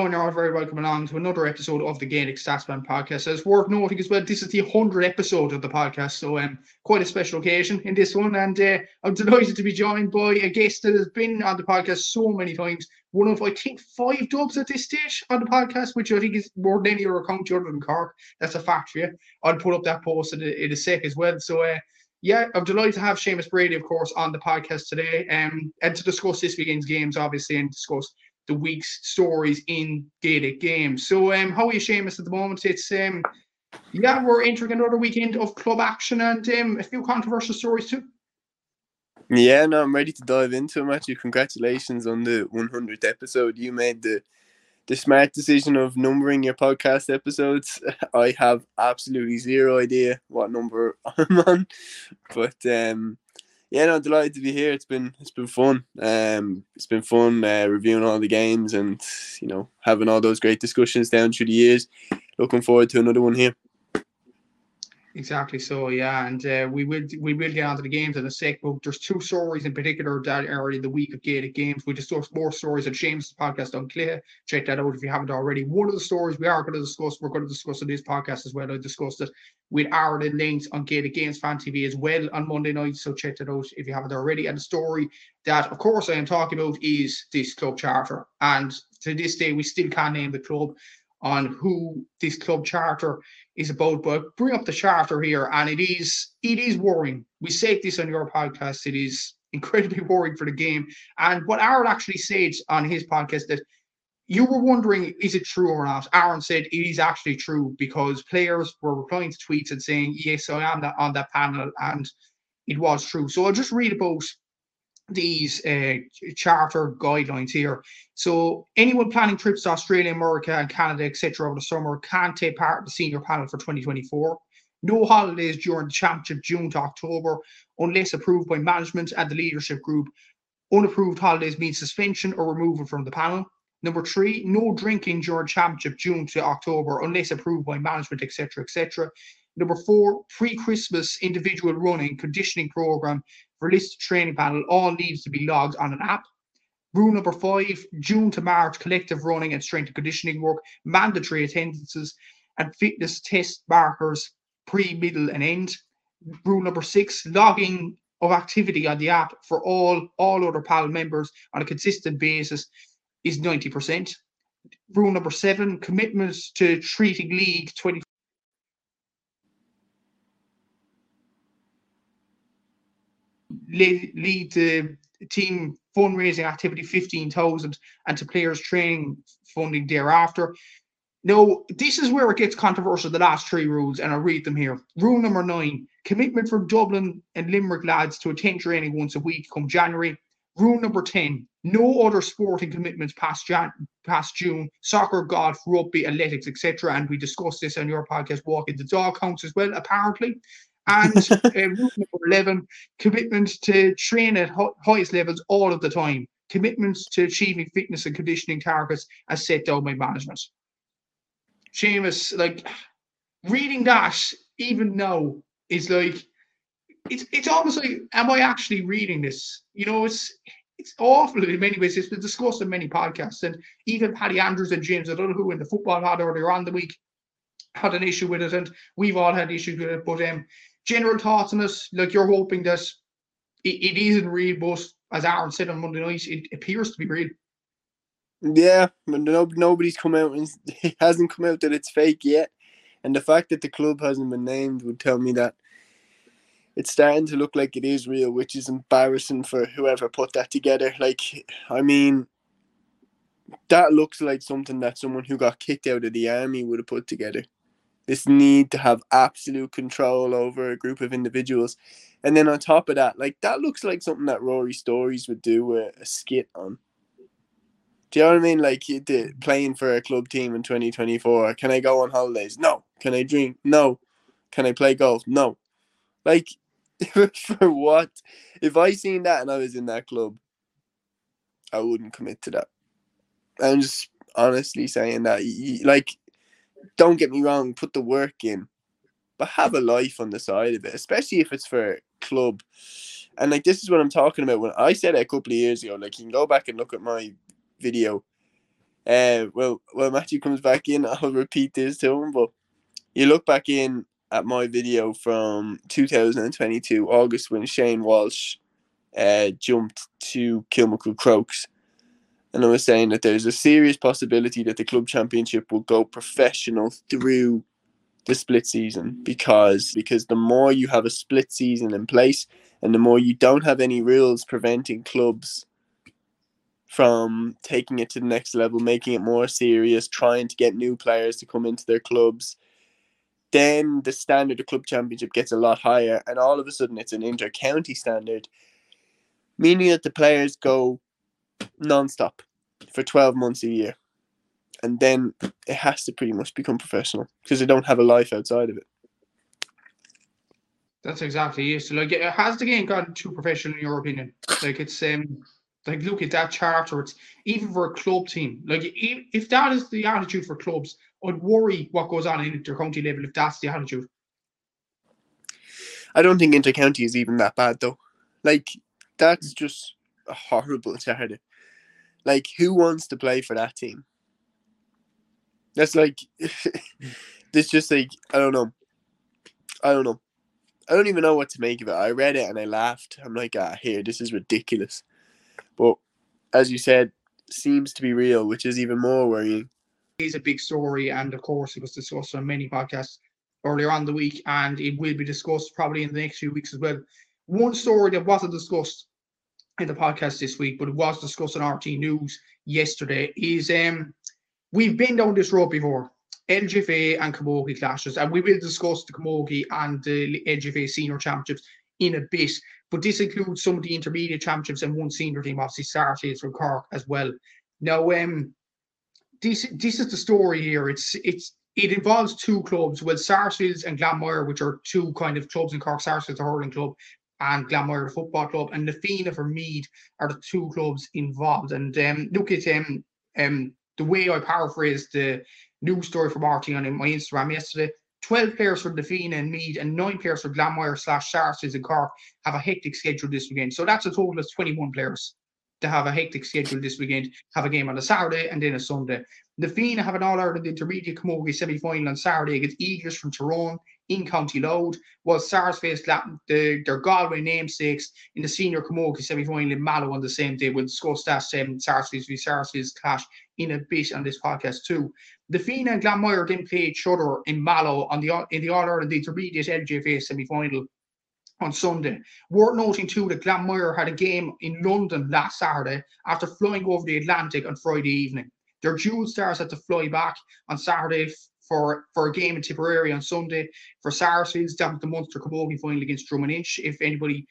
everyone. You're all very welcome along to another episode of the Gaelic Statsman podcast. It's worth noting as well, this is the 100th episode of the podcast, so quite a special occasion in this one. And I'm delighted to be joined by a guest that has been on the podcast so many times. One of, I think, 5 dubs at this stage on the podcast, which I think is more than any other county other than Cork. That's a fact for you. I'll put up that post in a sec as well. So, yeah, I'm delighted to have Seamus Brady, of course, on the podcast today, and to discuss this weekend's games, obviously, and discuss the week's stories in Gaelic games. So, how are you, Seamus, at the moment? It's yeah, we're entering another weekend of club action and a few controversial stories too. Yeah, no, I'm ready to dive into it, Matthew. Congratulations on the 100th episode. You made the smart decision of numbering your podcast episodes. I have absolutely zero idea what number I'm on, but yeah, no, delighted to be here. It's been fun. It's been fun reviewing all the games and having all those great discussions down through the years. Looking forward to another one here. Exactly. So yeah, and we will get onto the games in a sec. But there's 2 stories in particular that are in the week of Gaelic games. We discuss more stories on Seamus' podcast on Clay. Check that out if you haven't already. One of the stories we're going to discuss on this podcast as well. I discussed it with Aaron Links on Gaelic Games Fan TV as well on Monday night. So check that out if you haven't already. And the story that, of course, I am talking about is this club charter. And to this day, we still can't name the club on who this club charter is about, but bring up the charter here, and it is worrying. We said this on your podcast. It is incredibly worrying for the game. And what Aaron actually said on his podcast, that you were wondering, is it true or not? Aaron said it is actually true because players were replying to tweets and saying, yes, I am on that panel, and it was true. So I'll just read about these charter guidelines here. So anyone planning trips to Australia, America, and Canada, etc. over the summer can take part in the senior panel for 2024. No holidays during the championship, June to October, unless approved by management and the leadership group. Unapproved holidays mean suspension or removal from the panel. Number 3, no drinking during championship, June to October, unless approved by management, etc., etc. Number 4, pre-Christmas individual running conditioning program for listed training panel all needs to be logged on an app. Rule number 5, June to March collective running and strength and conditioning work, mandatory attendances and fitness test markers pre, middle and end. Rule number 6, logging of activity on the app for all other panel members on a consistent basis is 90%. Rule number 7, commitments to treating league 20 lead to team fundraising activity 15,000 and to players training funding thereafter. Now, this is where it gets controversial, the last 3 rules, and I'll read them here. Rule number 9, commitment for Dublin and Limerick lads to attend training once a week come January. Rule number 10, no other sporting commitments past June, soccer, golf, rugby, athletics, etc. And we discussed this on your podcast, Walking the Dog, counts as well, apparently. And rule number 11, commitment to train at highest levels all of the time. Commitments to achieving fitness and conditioning targets as set down by management. Seamus, like, reading that even now is like, it's almost like, am I actually reading this? It's awful in many ways. It's been discussed in many podcasts, and even Paddy Andrews and James O'Donoghue in the football had earlier on the week had an issue with it, and we've all had issues with it. But general thoughts on this, like, you're hoping that it isn't real, but as Aaron said on Monday night, it appears to be real. Yeah, nobody's come out and it hasn't come out that it's fake yet, and the fact that the club hasn't been named would tell me that it's starting to look like it is real, which is embarrassing for whoever put that together. Like, I mean, that looks like something that someone who got kicked out of the army would have put together. This need to have absolute control over a group of individuals. And then on top of that, like, that looks like something that Rory Stories would do a skit on. Do you know what I mean? Like, playing for a club team in 2024. Can I go on holidays? No. Can I drink? No. Can I play golf? No. Like, for what? If I seen that and I was in that club, I wouldn't commit to that. I'm just honestly saying that. Like, don't get me wrong, put the work in, but have a life on the side of it, especially if it's for a club. And like, this is what I'm talking about. When I said it a couple of years ago, like, you can go back and look at my video Well, when Matthew comes back in, I'll repeat this to him. But you look back in at my video from 2022 August when Shane Walsh jumped to Kilmacud Crokes, and I was saying that there's a serious possibility that the club championship will go professional through the split season because the more you have a split season in place and the more you don't have any rules preventing clubs from taking it to the next level, making it more serious, trying to get new players to come into their clubs, then the standard of club championship gets a lot higher, and all of a sudden it's an inter-county standard, meaning that the players go non-stop for 12 months a year. And then it has to pretty much become professional because they don't have a life outside of it. That's exactly it. So, like, has the game gotten too professional in your opinion? Like, it's like, look at that charter. It's even for a club team. Like, if that is the attitude for clubs, I'd worry what goes on in inter-county level if that's the attitude. I don't think inter-county is even that bad though. Like, that's just a horrible charter. Like, who wants to play for that team? That's like, it's just like, I don't know. I don't even know what to make of it. I read it and I laughed. I'm like, this is ridiculous. But as you said, seems to be real, which is even more worrying. It's a big story, and of course, it was discussed on many podcasts earlier on the week, and it will be discussed probably in the next few weeks as well. One story that wasn't discussed in the podcast this week, but it was discussed on RT News yesterday, is we've been down this road before. LGFA and Camogie clashes, and we will discuss the Camogie and the LGFA senior championships in a bit, but this includes some of the intermediate championships and one senior team, obviously Sarsfields from Cork as well. Now, this is the story here. It involves two clubs, well, Sarsfields and Glanmire, which are two kind of clubs in Cork. Sarsfields, the hurling club, and Glanmire, the football club, and the Fianna for Meath are the two clubs involved. And look at the way I paraphrased the news story from RT on my Instagram yesterday. 12 players for the Fianna and Meath and 9 players for Glanmire / Sarsfields in Cork have a hectic schedule this weekend. So that's a total of 21 players to have a hectic schedule this weekend, have a game on a Saturday and then a Sunday. The Fianna have an All-Ireland Intermediate Camogie semi-final on Saturday against Eagles from Tyrone in County Louth, while Sars face their Galway namesakes in the Senior Camogie semi-final in Mallow on the same day. We'll discuss that Sarsfields v Sarsfields clash in a bit on this podcast too. The Fianna and Glanmire then play each other in Mallow in the All-Ireland Intermediate LGFA semi-final on Sunday. Worth noting too that Glanmire had a game in London last Saturday after flying over the Atlantic on Friday evening. Their dual stars had to fly back on Saturday for a game in Tipperary on Sunday. For Sarsfields, that was the Munster Camogie final against Drummond Inch, if anybody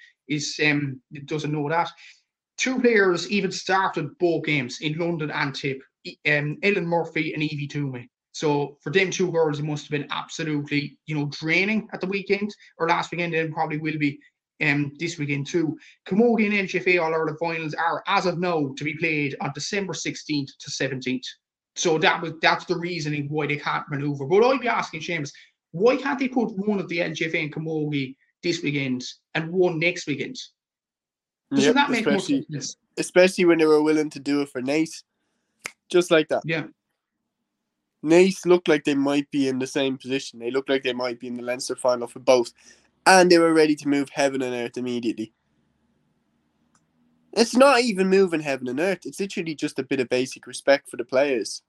doesn't know that. Two players even started both games in London and Tip, Ellen Murphy and Evie Toomey. So for them two girls, it must have been absolutely, draining at the weekend or last weekend, and probably will be this weekend too. Camogie and LGFA All-Ireland finals are, as of now, to be played on December 16th to 17th. So that's the reasoning why they can't manoeuvre. But I'd be asking Seamus, why can't they put one of the LGFA and Camogie this weekend and one next weekend? Doesn't that make more sense? Especially when they were willing to do it for Naas. Just like that. Yeah. Naas looked like they might be in the same position. They looked like they might be in the Leinster final for both. And they were ready to move heaven and earth immediately. It's not even moving heaven and earth. It's literally just a bit of basic respect for the players.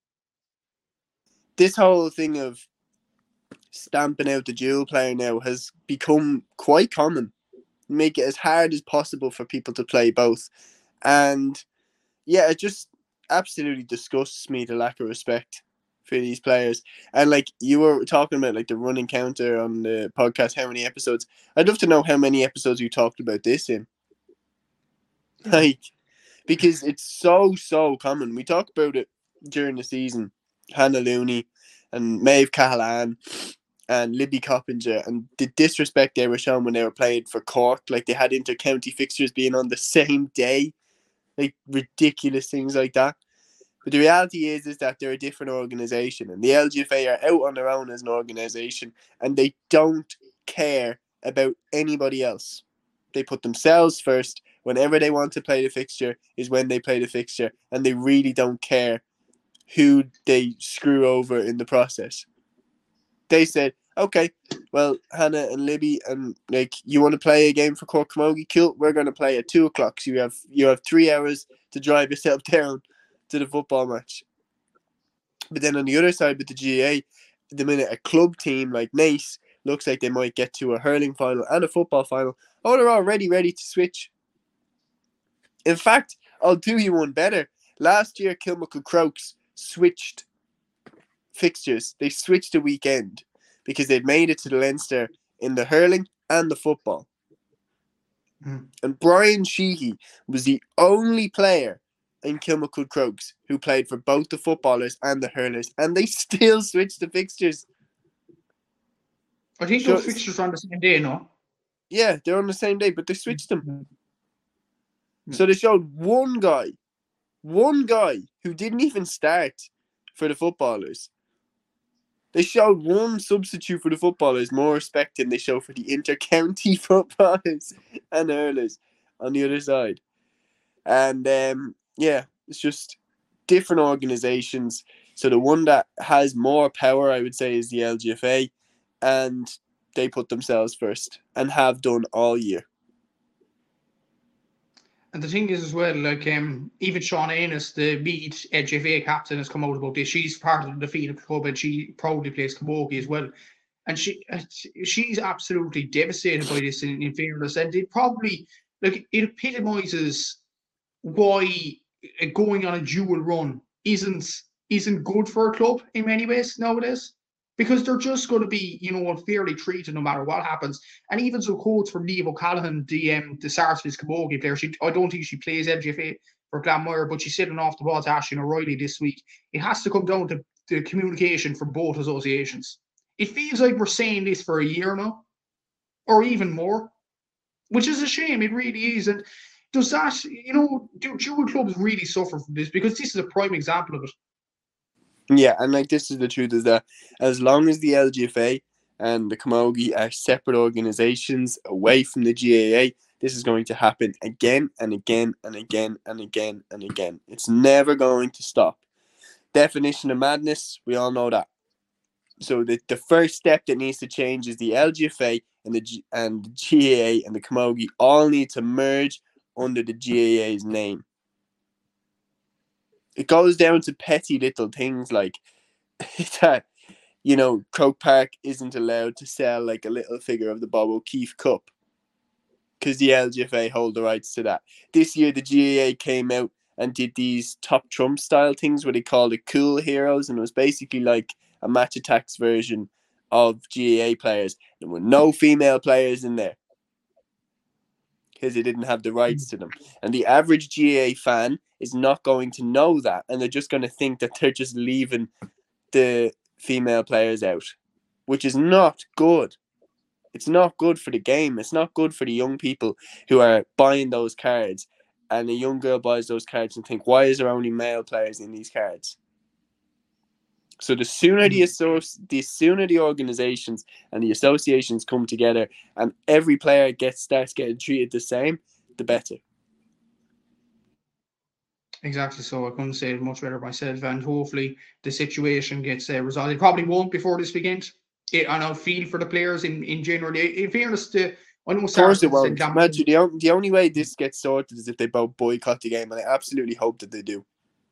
This whole thing of stamping out the dual player now has become quite common. Make it as hard as possible for people to play both. And yeah, it just absolutely disgusts me, the lack of respect for these players. And like you were talking about like the running counter on the podcast, how many episodes? I'd love to know how many episodes you talked about this in. Like, because it's so common. We talk about it during the season. Hannah Looney and Maeve Cahalane and Libby Coppinger, and the disrespect they were shown when they were playing for Cork. Like they had inter-county fixtures being on the same day. Like ridiculous things like that. But the reality is that they're a different organisation, and the LGFA are out on their own as an organisation, and they don't care about anybody else. They put themselves first. Whenever they want to play the fixture is when they play the fixture, and they really don't care who they screw over in the process. They said, okay, well, Hannah and Libby, and like, you want to play a game for Cork Camogie? Cool, we're going to play at 2:00. So you have 3 hours to drive yourself down to the football match. But then on the other side with the GAA, the minute a club team like Naas looks like they might get to a hurling final and a football final, oh, they're already ready to switch. In fact, I'll do you one better. Last year, Kilmacud Crokes switched fixtures. They switched the weekend because they'd made it to the Leinster in the hurling and the football. And Brian Sheehy was the only player in Kilmacud Crokes who played for both the footballers and the hurlers, and they still switched the fixtures. I think those fixtures are on the same day, no? Yeah, they're on the same day, but they switched them. So they showed one guy who didn't even start for the footballers. They showed one substitute for the footballers more respect than they show for the inter-county footballers and hurlers on the other side. And yeah, it's just different organisations. So the one that has more power, I would say, is the LGFA, and they put themselves first and have done all year. And the thing is as well, like even Sean Ennis, the Meath LGFA captain, has come out about this. She's part of the Phoenix club and she proudly plays camogie as well. And she's absolutely devastated by this in fairness. And it probably, like, it epitomises why going on a dual run isn't good for a club in many ways nowadays. Because they're just going to be, unfairly treated no matter what happens. And even some quotes from Niamh O'Callaghan, the Sarsfield's camogie player, I don't think she plays LGFA for Glanmire, but she's sitting off the ball to Aisling O'Reilly this week. It has to come down to the communication from both associations. It feels like we're saying this for a year now, or even more, which is a shame. It really is. And does that, do dual clubs really suffer from this? Because this is a prime example of it. Yeah, and like, this is the truth, is that as long as the LGFA and the Camogie are separate organisations away from the GAA, this is going to happen again and again and again and again and again. It's never going to stop. Definition of madness, we all know that. So the first step that needs to change is the LGFA and the GAA and the Camogie all need to merge under the GAA's name. It goes down to petty little things like that, Croke Park isn't allowed to sell like a little figure of the Bob O'Keefe Cup because the LGFA hold the rights to that. This year, the GAA came out and did these Top Trump style things where they called it Cool Heroes, and it was basically like a Match Attax version of GAA players. There were no female players in there because they didn't have the rights to them. And the average GAA fan is not going to know that, and they're just going to think that they're just leaving the female players out, which is not good. It's not good for the game. It's not good for the young people who are buying those cards. And a young girl buys those cards and think, why is there only male players in these cards? So the sooner the organizations and the associations come together and every player starts getting treated the same, the better. Exactly. So I couldn't say it much better myself, and hopefully the situation gets resolved. It probably won't before this weekend. And I'll feel for the players in general. In fairness to, I know, of course it won't. Imagine the only way this gets sorted is if they both boycott the game, and I absolutely hope that they do.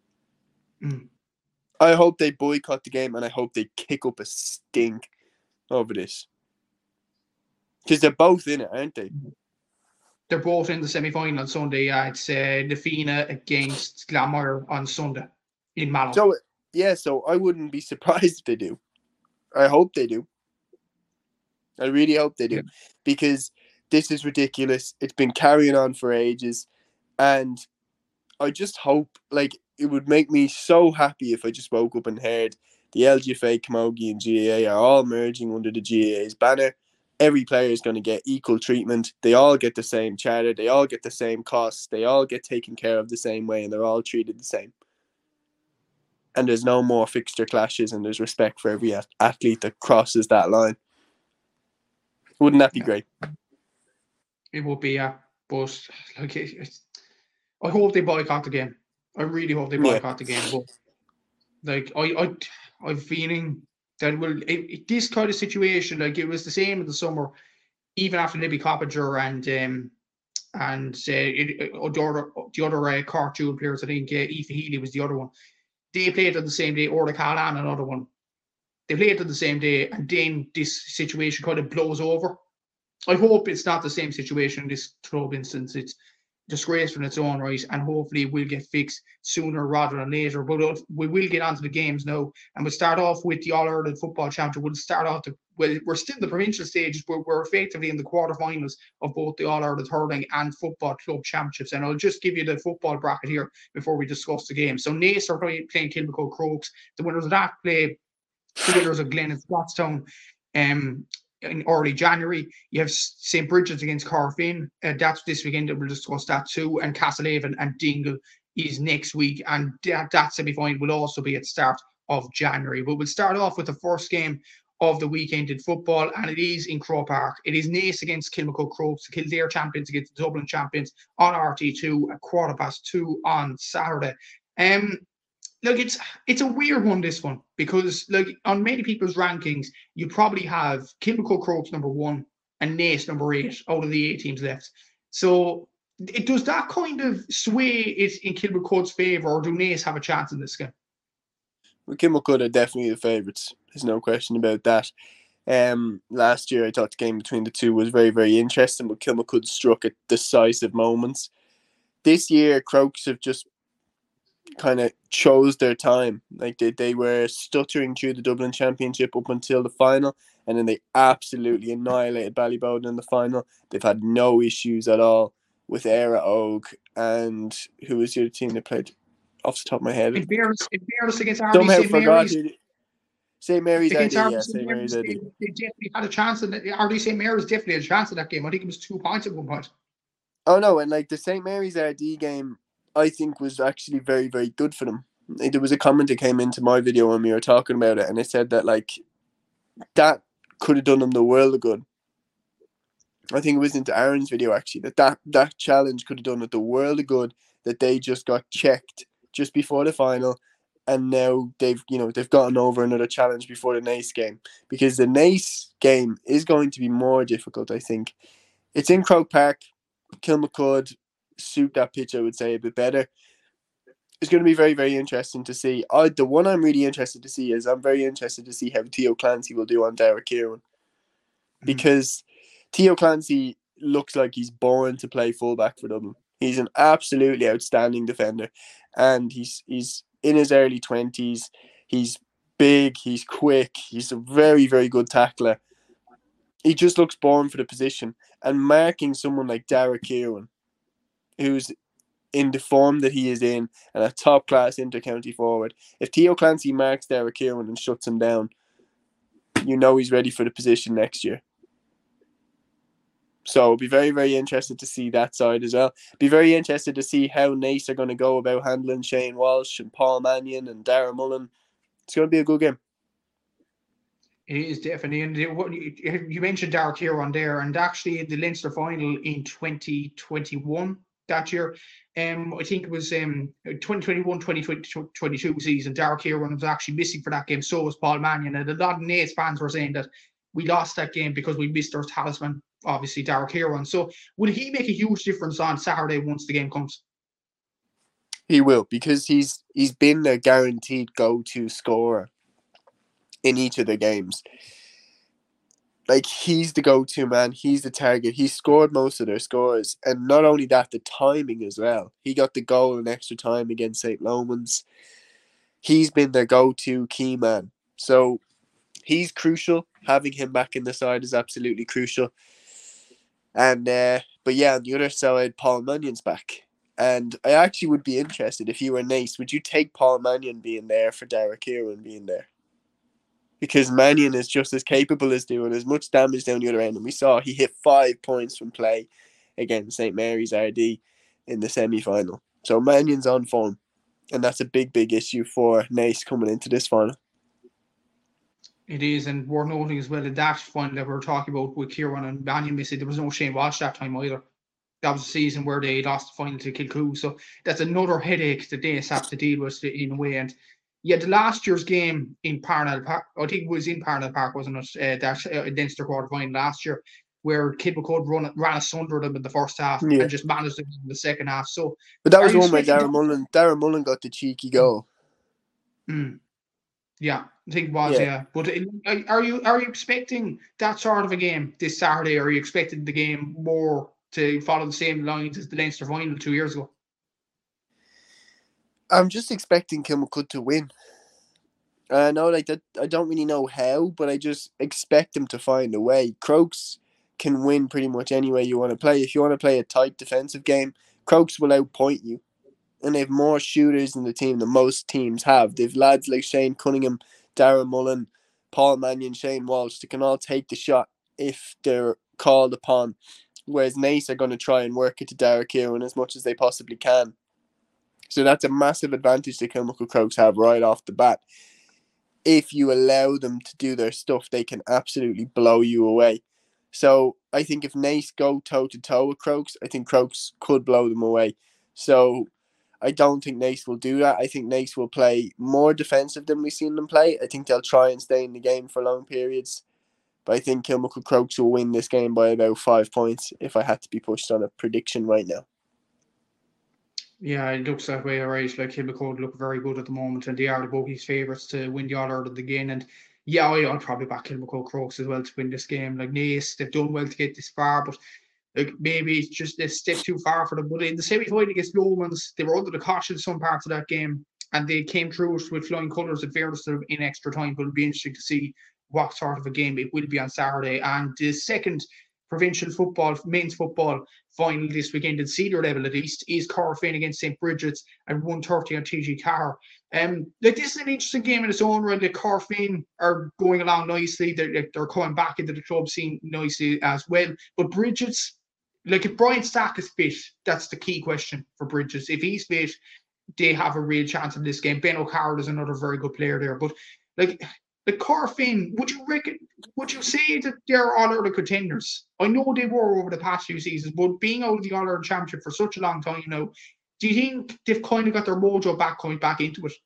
I hope they boycott the game, and I hope they kick up a stink over this. Because they're both in it, aren't they? They're both in the semi-final on Sunday. It's the Fina against Glanmire on Sunday in Mallow. So I wouldn't be surprised if they do. I hope they do. I really hope they do. Yeah. Because this is ridiculous. It's been carrying on for ages. And I just hope, like, it would make me so happy if I just woke up and heard the LGFA, Camogie and GAA are all merging under the GAA's banner. Every player is going to get equal treatment. They all get the same charter. They all get the same costs. They all get taken care of the same way, and they're all treated the same. And there's no more fixture clashes, and there's respect for every athlete that crosses that line. Wouldn't that be great? It would be, yeah. But like, I hope they boycott the game. I really hope they boycott the game. But Like I'm feeling that this kind of situation, like it was the same in the summer, even after Libby Coppinger and the other Cork Jewel players. I think Aoife Healy was the other one. They played on the same day, or the Callahan, another one. They played on the same day, and then this situation kind of blows over. I hope it's not the same situation in this club instance. It's disgraceful in its own right, and hopefully it will get fixed sooner rather than later. But we will get onto the games now, and we'll start off with the All Ireland Football Championship. We'll start off we're still in the provincial stages, but we're effectively in the quarterfinals of both the All Ireland Hurling and Football Club Championships. And I'll just give you the football bracket here before we discuss the game. So Naas are playing Kilmacud Crokes. The winners of that play the winners of Glen and Scottstown. In early January, you have St. Bridget's against Corfin. That's this weekend. We'll discuss that too. And Castlehaven and Dingle is next week. And that semi-final will also be at the start of January. But we'll start off with the first game of the weekend in football, and it is in Croke Park. It is Naas against Kilmacud Crokes, the Kildare champions against the Dublin champions on RT2 at 2:15 on Saturday. Look, it's a weird one, this one, because like on many people's rankings, you probably have Kilmacud Crokes number 1 and Naas number 8 out of the 8 teams left. So does that kind of sway it in Kilmacud's favour, or do Naas have a chance in this game? Well, Kilmacud are definitely the favourites. There's no question about that. Last year, I thought the game between the two was very, very interesting, but Kilmacud struck at decisive moments. This year, Crokes have just kind of chose their time. Like they were stuttering through the Dublin Championship up until the final, and then they absolutely annihilated Ballybowden in the final. They've had no issues at all with Éire Óg, and who was the other team they played off the top of my head? In fairness against RD Somehow St. forgot Mary's. St. Mary's Against RD, RD yeah, St. St. Mary's Mary's, RD. they definitely had a chance. RD St. Mary's definitely had a chance in that game. I think it was 2 points at one point. Oh no, and like the St. Mary's RD game, I think was actually very, very good for them. There was a comment that came into my video when we were talking about it, and it said that like that could have done them the world of good. I think it was into Aaron's video actually that challenge could have done it the world of good, that they just got checked just before the final, and now they've gotten over another challenge before the Naas game, because the Naas game is going to be more difficult. I think it's in Croke Park. Kilmacud suit that pitch, I would say, a bit better. It's going to be very, very interesting to see. The one I'm really interested to see is I'm very interested to see how Theo Clancy will do on Derek Kieran, because Theo Clancy looks like he's born to play fullback for Dublin. He's an absolutely outstanding defender, and he's in his early 20s. He's big, he's quick, he's a very, very good tackler. He just looks born for the position. And marking someone like Derek Kieran, who's in the form that he is in, and a top-class inter-county forward, if Theo Clancy marks Derek Kieran and shuts him down, you know he's ready for the position next year. So I'll be very, very interested to see that side as well. Be very interested to see how Naas are going to go about handling Shane Walsh and Paul Mannion and Darragh Mullen. It's going to be a good game. It is definitely. And you mentioned Derek Kieran there, and actually the Leinster final in 2021 that year, I think it was 2021-2022 season. Derek Kieran was actually missing for that game. So was Paul Mannion, and a lot of Naas fans were saying that we lost that game because we missed our talisman, obviously Derek Kieran. So will he make a huge difference on Saturday once the game comes? He will, because he's been a guaranteed go-to scorer in each of the games. Like, he's the go-to man. He's the target. He scored most of their scores. And not only that, the timing as well. He got the goal in extra time against St. Lomans. He's been their go-to key man. So he's crucial. Having him back in the side is absolutely crucial. And but yeah, on the other side, Paul Mannion's back. And I actually would be interested, if you were Naas, would you take Paul Mannion being there for Derek Kieran being there? Because Mannion is just as capable as doing as much damage down the other end. And we saw he hit 5 points from play against St. Mary's RD in the semi-final. So Mannion's on form. And that's a big, big issue for Naas coming into this final. It is, and we're noting as well in that final that we're talking about with Kieran and Mannion missing, there was no Shane Walsh that time either. That was the season where they lost the final to Kilcoo. So that's another headache that they have to deal with in a way. And Yeah, the last year's game in Parnell Park, I think it was in Parnell Park, wasn't it? That Leinster quarter final last year, where Kilmacud ran asunder them in the first half Yeah. and just managed them in the second half. So, But that are was you one where expecting? Darren Mullen got the cheeky goal. Mm, yeah, I think it was. Yeah. Yeah, but are you expecting that sort of a game this Saturday? Or are you expecting the game more to follow the same lines as the Leinster final 2 years ago? I'm just expecting Kilmacud to win. I know, like that. I don't really know how, but I just expect them to find a way. Crokes can win pretty much any way you want to play. If you want to play a tight defensive game, Crokes will outpoint you, and they have more shooters in the team than most teams have. They've lads like Shane Cunningham, Darren Mullen, Paul Mannion, Shane Walsh. They can all take the shot if they're called upon. Whereas Nace are going to try and work it to Derek Ewan as much as they possibly can. So that's a massive advantage that Kilmacud Crokes have right off the bat. If you allow them to do their stuff, they can absolutely blow you away. So I think if Nace go toe to toe with Crokes, I think Crokes could blow them away. So I don't think Nace will do that. I think Nace will play more defensive than we've seen them play. I think they'll try and stay in the game for long periods. But I think Kilmacud Crokes will win this game by about 5 points if I had to be pushed on a prediction right now. Yeah, it looks that way, all right. Like Kilmacud look very good at the moment, and they are the bookies' favourites to win the All Ireland again. And yeah, I'll probably back Kilmacud Crokes as well to win this game. Like Nace, they've done well to get this far, but like maybe it's just a step too far for them. But in the semi-final against Lomans, they were under the caution in some parts of that game, and they came through it with flying colours in fairness to them in extra time. But it'll be interesting to see what sort of a game it will be on Saturday. And the second provincial football, men's football final this weekend in senior level at least is Corofin against St. Bridget's at 1:30 on TG Car. Like this is an interesting game in its own right. The Corofin are going along nicely. They're coming back into the club scene nicely as well. But Bridget's, like if Brian Stack is fit, that's the key question for Bridges. If he's fit, they have a real chance in this game. Ben O'Carroll is another very good player there. But like the Corofin, would you say that they're all Ireland contenders? I know they were over the past few seasons, but being out of the All Ireland Championship for such a long time now, do you think they've kind of got their mojo back coming back into it?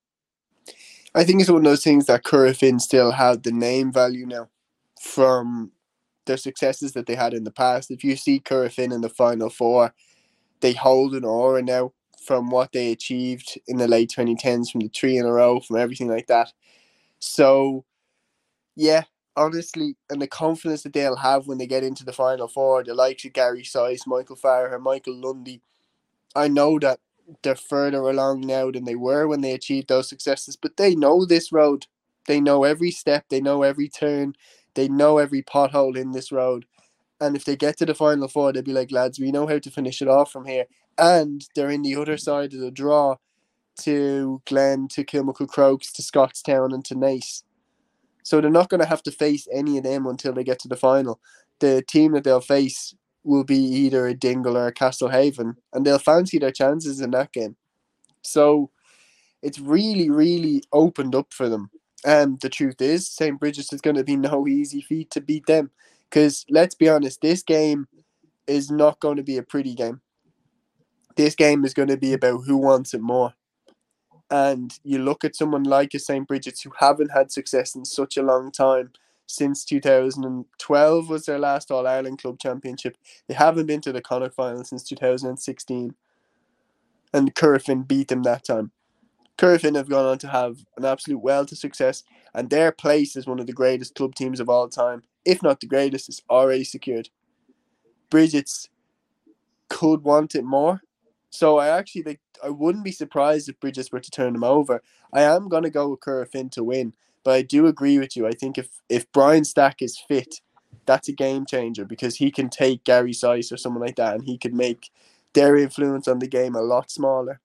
I think it's one of those things that Corofin still have the name value now from their successes that they had in the past. If you see Corofin in the Final Four, they hold an aura now from what they achieved in the late 2010s, from the 3 in a row, from everything like that. So, yeah, honestly, and the confidence that they'll have when they get into the Final Four, the likes of Gary Sice, Michael Farrer, Michael Lundy, I know that they're further along now than they were when they achieved those successes, but they know this road. They know every step, they know every turn, they know every pothole in this road. And if they get to the Final Four, they'll be like, lads, we know how to finish it off from here. And they're in the other side of the draw to Glen, to Kilmacud Crokes, to Scottstown, and to Nace. So they're not going to have to face any of them until they get to the final. The team that they'll face will be either a Dingle or a Castlehaven, and they'll fancy their chances in that game. So it's really, really opened up for them. And the truth is, St. Bridget's is going to be no easy feat to beat them. Because let's be honest, this game is not going to be a pretty game. This game is going to be about who wants it more. And you look at someone like a St. Bridget's who haven't had success in such a long time. Since 2012 was their last All-Ireland Club Championship. They haven't been to the Connacht final since 2016. And Corofin beat them that time. Corofin have gone on to have an absolute wealth of success, and their place as one of the greatest club teams of all time, if not the greatest, is already secured. Bridget's could want it more. So I wouldn't be surprised if Bridges were to turn them over. I am going to go with Corofin to win, but I do agree with you. I think if Brian Stack is fit, that's a game changer because he can take Gary Sice or someone like that and he could make their influence on the game a lot smaller.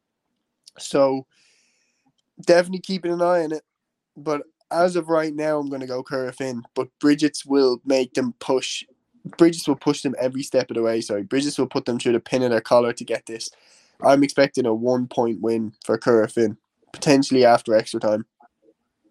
So definitely keeping an eye on it. But as of right now, I'm going to go Corofin, but Bridges will make them push. Bridges will push them every step of the way. Sorry, Bridges will put them through the pin of their collar to get this. I'm expecting a 1-point win for Corofin, potentially after extra time.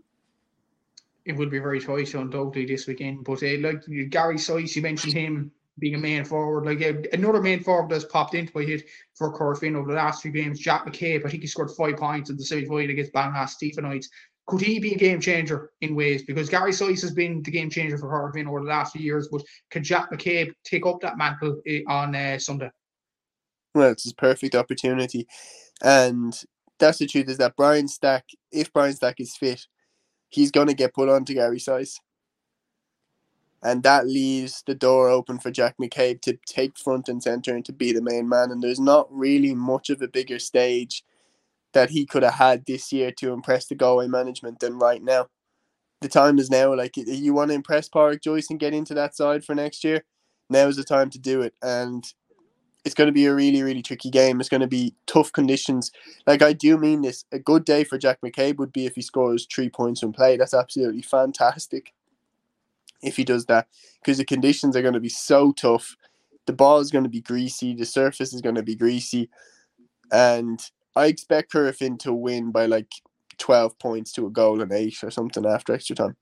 It will be very tight, undoubtedly, this weekend. But like Gary Sice, you mentioned him. being a main forward. Like another main forward that's popped into my hit for Corofin over the last few games, Jack McCabe. I think he scored 5 points in the semi-final against Ballinasloe Stephenites. Could he be a game changer in ways? Because Gary Sice has been the game changer for Corofin over the last few years, but could Jack McCabe take up that mantle on Sunday? Well, it's his perfect opportunity. And that's the truth, is that Brian Stack, if Brian Stack is fit, he's going to get put on to Gary Sice. And that leaves the door open for Jack McCabe to take front and centre and to be the main man. And there's not really much of a bigger stage that he could have had this year to impress the Galway management than right now. The time is now. Like, you want to impress Pádraig Joyce and get into that side for next year, now is the time to do it. And it's going to be a really, really tricky game. It's going to be tough conditions. Like, I do mean this. A good day for Jack McCabe would be if he scores 3 points from play. That's absolutely fantastic if he does that, because the conditions are going to be so tough. The ball is going to be greasy. The surface is going to be greasy. And I expect Corofin to win by like 12 points to a goal and 8 or something after extra time.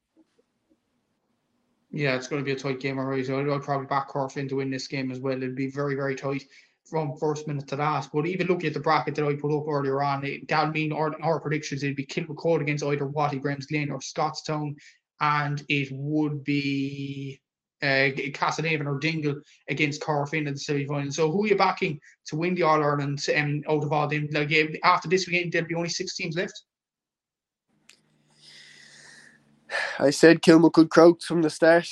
Yeah, it's going to be a tight game, alright. So I'll probably back Corofin to win this game as well. It'll be very, very tight from first minute to last. But even looking at the bracket that I put up earlier on, that'll mean our predictions, it'd be Kilmacud against either Wattygramsglen or Scottstown, and it would be Castlehaven or Dingle against Corofin in the semi-final. So who are you backing to win the All-Ireland out of all them? Like, after this weekend, there'll be only 6 teams left. I said Kilmacud Crokes from the start,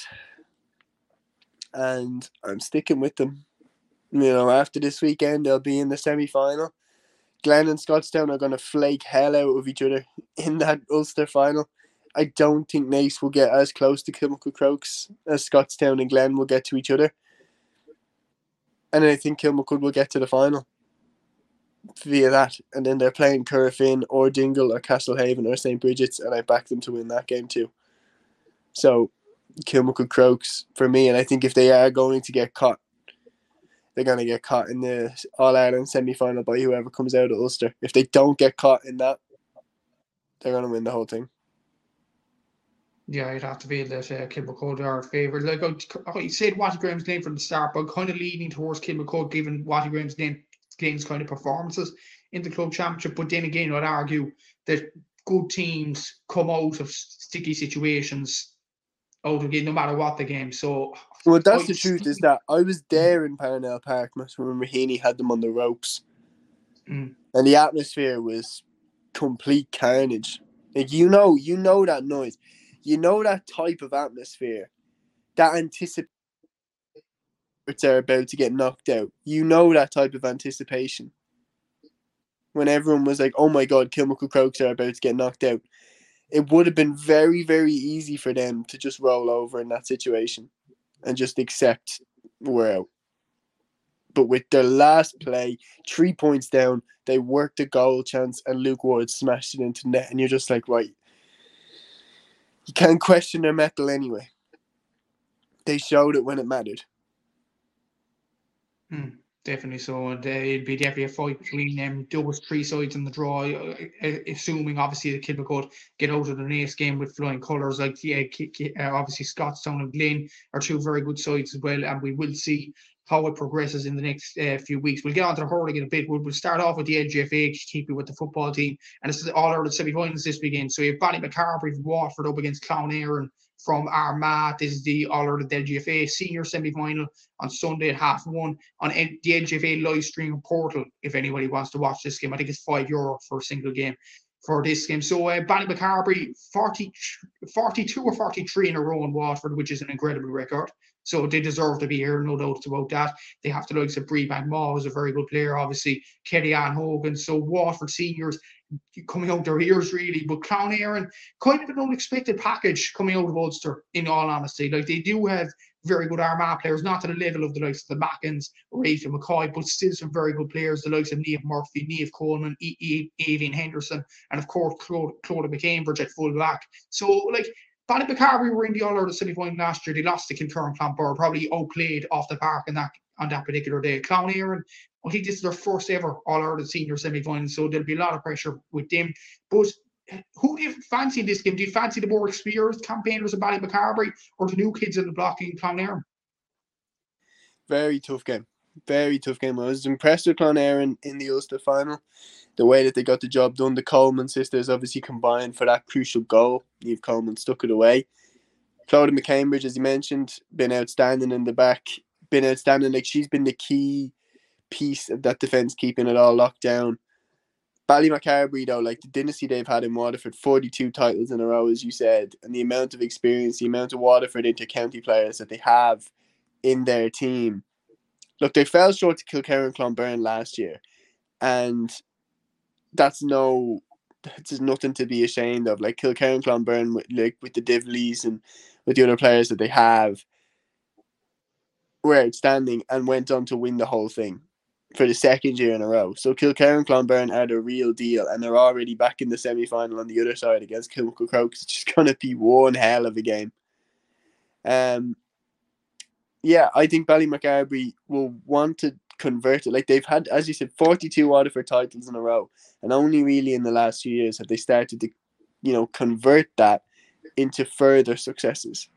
and I'm sticking with them. You know, after this weekend, they'll be in the semi-final. Glen and Scottstown are going to flake hell out of each other in that Ulster final. I don't think Naas will get as close to Kilmacud Crokes as Scottstown and Glen will get to each other. And I think Kilmacud will get to the final via that. And then they're playing Corofin or Dingle or Castlehaven or St. Bridget's, and I back them to win that game too. So Kilmacud Crokes for me, and I think if they are going to get caught, they're going to get caught in the All-Ireland semi-final by whoever comes out of Ulster. If they don't get caught in that, they're going to win the whole thing. Yeah, it'd have to be that Kilmacud are favoured. Like I said, Wattygramsglen from the start, but kind of leaning towards Kilmacud given Wattygramsglen's kind of performances in the club championship. But then again, I'd argue that good teams come out of sticky situations out of game, no matter what the game. So, well, that's the truth, is that I was there in Parnell Park when Raheny had them on the ropes. And the atmosphere was complete carnage. Like, you know that noise. You know that type of atmosphere that anticipates they're about to get knocked out. You know that type of anticipation. When everyone was like, oh my God, Kilmacud Crokes are about to get knocked out. It would have been very, very easy for them to just roll over in that situation and just accept we're out. But with their last play, 3 points down, they worked a goal chance and Luke Ward smashed it into net. And you're just like, right, you can't question their mettle anyway. They showed it when it mattered. Definitely so. And it'd be definitely a fight between them. Those 3 sides in the draw, assuming obviously the Kilmacud get out of the next game with flying colours. Like, obviously Scottstown and Glen are 2 very good sides as well, and we will see how it progresses in the next few weeks. We'll get on to the hurling in a bit. We'll start off with the LGFA, keep it with the football team, and this is All-Ireland semi-finals this weekend. So you have Ballymacarbery from Waterford up against Clonairon from Armagh. This is the All-Ireland LGFA senior semi-final on Sunday at 1:30 on the LGFA live stream portal. If anybody wants to watch this game, I think it's €5 for a single game for this game. So Ballymacarbery 42 or 43 in a row in Waterford, which is an incredible record. So they deserve to be here, no doubt about that. They have the likes of Brie McMaw, who's a very good player, obviously, Kelly-Ann Hogan. So Waterford seniors coming out their ears, really. But Clonairon, kind of an unexpected package coming out of Ulster, in all honesty. Like, they do have very good Armagh players, not to the level of the likes of the Mackins or Aidan McCoy, but still some very good players, the likes of Niamh Murphy, Niamh Coleman, Avian Henderson, and of course Clodagh McCambridge at full back. So, like, Ballymacarbery were in the All-Ireland semi-final last year. They lost to Kilkerran Clonbur, probably outplayed off the park on that particular day. Clonairon, I think this is their first ever All-Ireland senior semi-final, so there'll be a lot of pressure with them. But who do you fancy in this game? Do you fancy the more experienced campaigners of Ballymacarbery or the new kids in the block in Clonairon? Very tough game. Very tough game. I was impressed with Clonairen in the Ulster final. The way that they got the job done. The Coleman sisters obviously combined for that crucial goal. Eve Coleman stuck it away. Clodagh McCambridge, as you mentioned, been outstanding in the back. Been outstanding. Like, she's been the key piece of that defence, keeping it all locked down. Ballymacarbery, though, like the dynasty they've had in Waterford, 42 titles in a row, as you said, and the amount of experience, the amount of Waterford inter-county players that they have in their team. Look, they fell short to Kilkerran and Clonberne last year, and that's nothing to be ashamed of. Like, Kilkerran and Clonberne, with the Divleys and with the other players that they have, were outstanding and went on to win the whole thing for the second year in a row. So Kilkerran and Clonberne are the real deal, and they're already back in the semi-final on the other side against Kilmacud Crokes. It's just going to be one hell of a game. Yeah, I think Ballymacarbery will want to convert it. Like, they've had, as you said, 42 Waterford titles in a row, and only really in the last few years have they started to, convert that into further successes.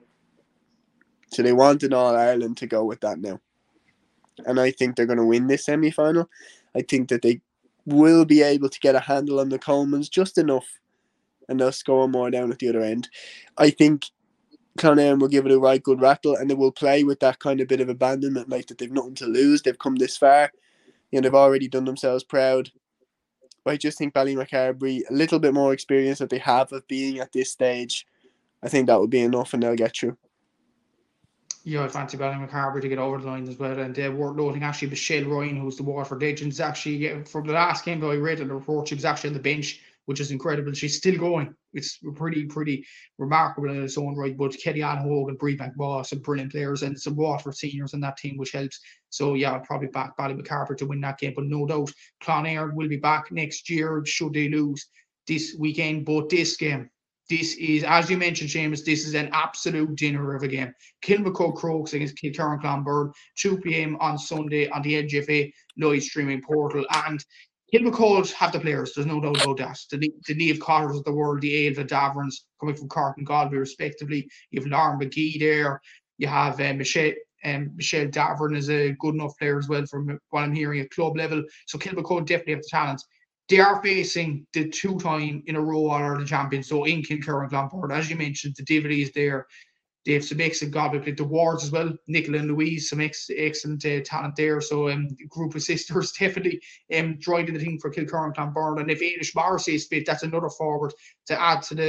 So they want an All-Ireland to go with that now. And I think they're going to win this semi-final. I think that they will be able to get a handle on the Colemans just enough, and they'll score more down at the other end. I think Clonairen will give it a right good rattle, and they will play with that kind of bit of abandonment, like that they've nothing to lose. They've come this far. They've already done themselves proud. But I just think Ballymacarbery, a little bit more experience that they have of being at this stage, I think that will be enough and they'll get through. Yeah, I fancy Ballymacarbery to get over the line as well. And worth noting, actually, Michelle Ryan, who's the Waterford legend, is actually, from the last game that I read in the report, she was actually on the bench, which is incredible. She's still going. It's pretty remarkable in its own right. But Kelly-Ann Hogan, Brie McBaw, some brilliant players, and some Waterford seniors in that team, which helps. So, yeah, I'll probably back Ballymacarbery to win that game. But no doubt, Clonairen will be back next year, should they lose this weekend. But this game, this is, as you mentioned, Seamus, this is an absolute dinner of a game. Kilmacud Crokes against Kilkerran Clonberne, 2 p.m. on Sunday on the LGFA live streaming portal. And Kilmacud have the players, there's no doubt about that. The Niamh Cotters of the world, the Ailbhe Daverns coming from Cork and Galway, respectively. You have Lauren McGee there. You have Michelle Davern is a good enough player as well, from what I'm hearing at club level. So Kilmacud definitely have the talent. They are facing the 2-time in a row All-Ireland champions, so in Kilkerran Clonberne. As you mentioned, the Divity is there. They have some excellent Galway, the Wards as well. Nicola and Louise, some excellent talent there. So group of sisters definitely driving the thing for Kilkerran Clonberne. And if Ailish Morrissey is fit, that's another forward to add to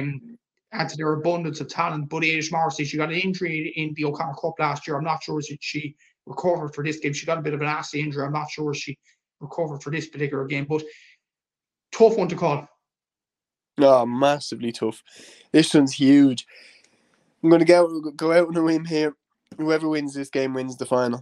their abundance of talent. But Ailish Morrissey, she got an injury in the O'Connor Cup last year. I'm not sure if she recovered for this game. She got a bit of an ass injury. I'm not sure if she recovered for this particular game. But tough one to call. No, massively tough. This one's huge. I'm going to go out on a whim here. Whoever wins this game wins the final.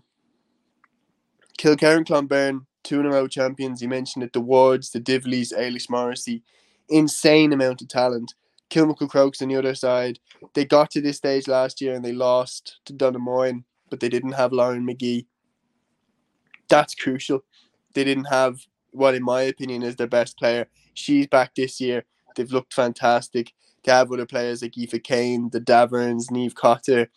Kilkerran Clonberne, 2 in a row champions. You mentioned it, the Wards, the Divleys, Ailish Morrissey. Insane amount of talent. Kilmacud Crokes on the other side. They got to this stage last year and they lost to Donaghmoyne, but they didn't have Lauren McGee. That's crucial. They didn't have what, in my opinion, is their best player. She's back this year. They've looked fantastic. They have other players like Aoife Kane, the Daverns, Niamh Cotter.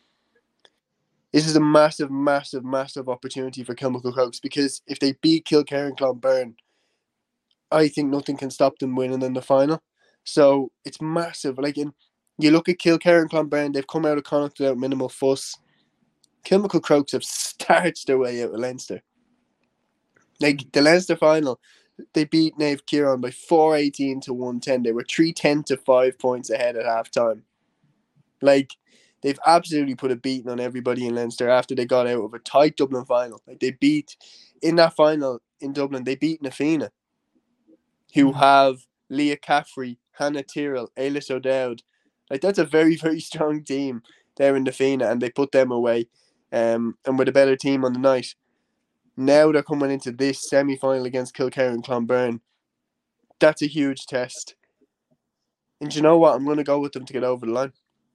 This is a massive, massive, massive opportunity for Kilmacud Crokes, because if they beat Kilkerran Clonberne, I think nothing can stop them winning in the final. So it's massive. Like, you look at Kilkerran Clonberne, they've come out of Connacht without minimal fuss. Kilmacud Crokes have starched their way out of Leinster. Like, the Leinster final, they beat Naomh Kieran by 418 to 110. They were 310 to 5 points ahead at half time. Like, they've absolutely put a beating on everybody in Leinster after they got out of a tight Dublin final. Like, they beat, in that final in Dublin, they beat Na Fianna, who have Leah Caffrey, Hannah Tyrrell, Eilish O'Dowd. Like, that's a very, very strong team there in Na Fianna, and they put them away and with a better team on the night. Now they're coming into this semi-final against Kilkerran Clonberne. That's a huge test. And you know what? I'm going to go with them to get over the line.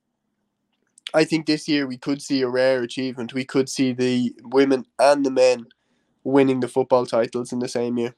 I think this year we could see a rare achievement. We could see the women and the men winning the football titles in the same year.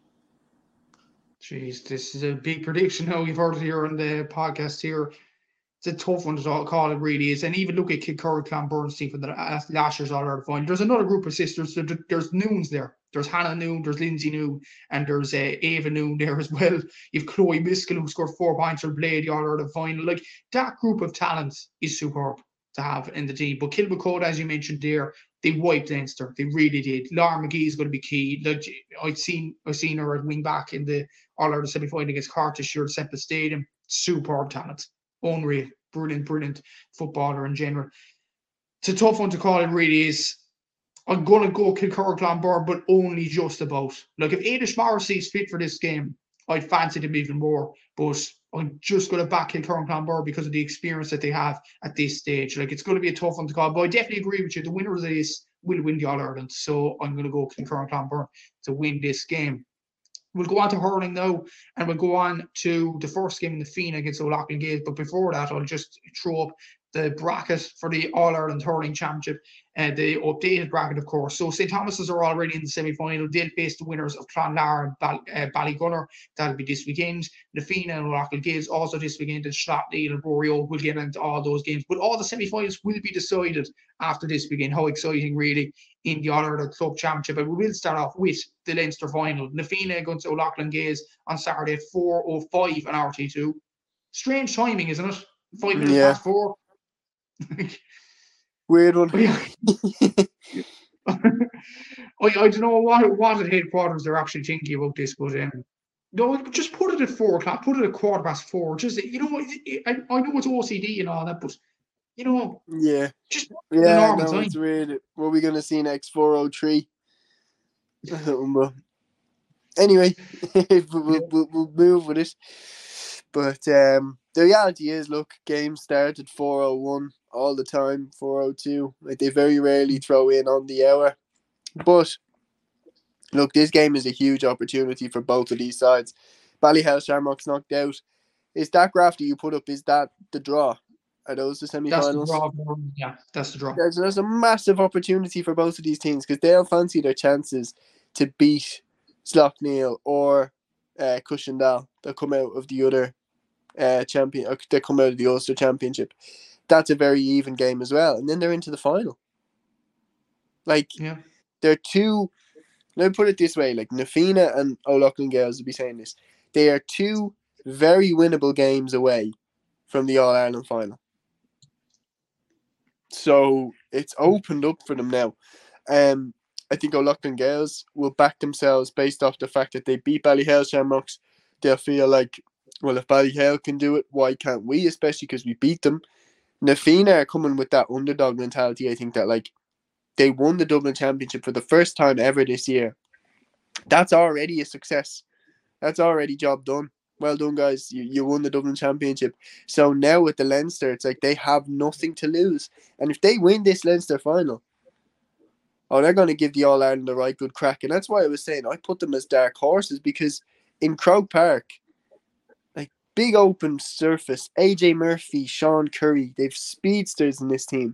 Jeez, this is a big prediction now. You've heard it here on the podcast here. It's a tough one to call, it really is. And even look at Kilcurry Clonburn's team from the last year's All Ireland final. There's another group of sisters. There's Noones there. There's Hannah Noon, there's Lindsay Noon, and there's Ava Noon there as well. You've Chloe Miskell, who scored 4 points for Blade the All Ireland final. Like, that group of talents is superb to have in the team. But Kilmacud, as you mentioned there, they wiped Leinster. They really did. Laura McGee is going to be key. Like, I've seen her at wing back in the All Ireland semi final against Carter at Semple Stadium. Superb talent. Unreal. Brilliant footballer in general. It's a tough one to call, it really is. I'm going to go Kilcurry Clonburn, but only just about. Like, if Aidish Morrissey is fit for this game, I'd fancy them even more. But I'm just going to back Kilcurry Clonburn because of the experience that they have at this stage. Like, it's going to be a tough one to call. But I definitely agree with you. The winner of this will win the All-Ireland. So I'm going to go Kilcurry Clonburn to win this game. We'll go on to hurling now, and we'll go on to the first game in the Fina against O'Loughlin Gaels. But before that, I'll just throw up the bracket for the All-Ireland Hurling Championship, the updated bracket, of course. So St. Thomas's are already in the semi-final. They'll face the winners of Clonlar and Ballygunner. That'll be this weekend. The Fina and O'Loughlin Gaels also this weekend, and Shropneil and Borio will get into all those games. But all the semi-finals will be decided after this weekend. How exciting, really, in the All-Ireland Club Championship. And we will start off with the Leinster final. The Fina against O'Loughlin Gaels on Saturday at 4:05 on RT2. Strange timing, isn't it? 5 minutes past 4. Weird one. I don't know what at headquarters they're actually thinking about this, but no, just put it at 4 o'clock. Put it at 4:15. Just, I know it's OCD and all that, but just the normal time. It's weird. What are we gonna see next? 4:03. Anyway, we'll move with it. But the reality is, look, games start at 4:01 all the time, 4:02. Like, they very rarely throw in on the hour. But look, this game is a huge opportunity for both of these sides. Ballyhale Shamrocks knocked out. Is that graph that you put up, is that the draw? Are those the semi-finals? That's the draw. Yeah, that's the draw. There's a massive opportunity for both of these teams because they'll fancy their chances to beat Slaughtneil or Cushendall. They'll come out of the other champion. They come out of the Ulster Championship. That's a very even game as well, and then they're into the final. Like, they're two. Let me put it this way: like, Nafina and O'Loughlin Gaels will be saying this. They are two very winnable games away from the All Ireland final. So it's opened up for them now. I think O'Loughlin Gaels will back themselves based off the fact that they beat Ballyhale Shamrocks. They'll feel like, well, if Ballyhale can do it, why can't we? Especially because we beat them. Nafina are coming with that underdog mentality. I think that, like, they won the Dublin Championship for the first time ever this year. That's already a success. That's already job done. Well done, guys. You won the Dublin Championship. So now with the Leinster, it's like they have nothing to lose. And if they win this Leinster final, they're going to give the All Ireland a right good crack. And that's why I was saying I put them as dark horses, because in Croke Park, like, big open surface, AJ Murphy, Sean Curry, they've speedsters in this team.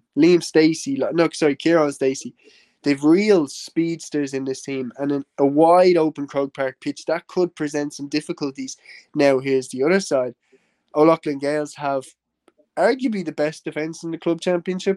Kieran Stacey. They've real speedsters in this team, and in a wide open Croke Park pitch that could present some difficulties. Now here's the other side. O'Loughlin Gaels have arguably the best defence in the club championship.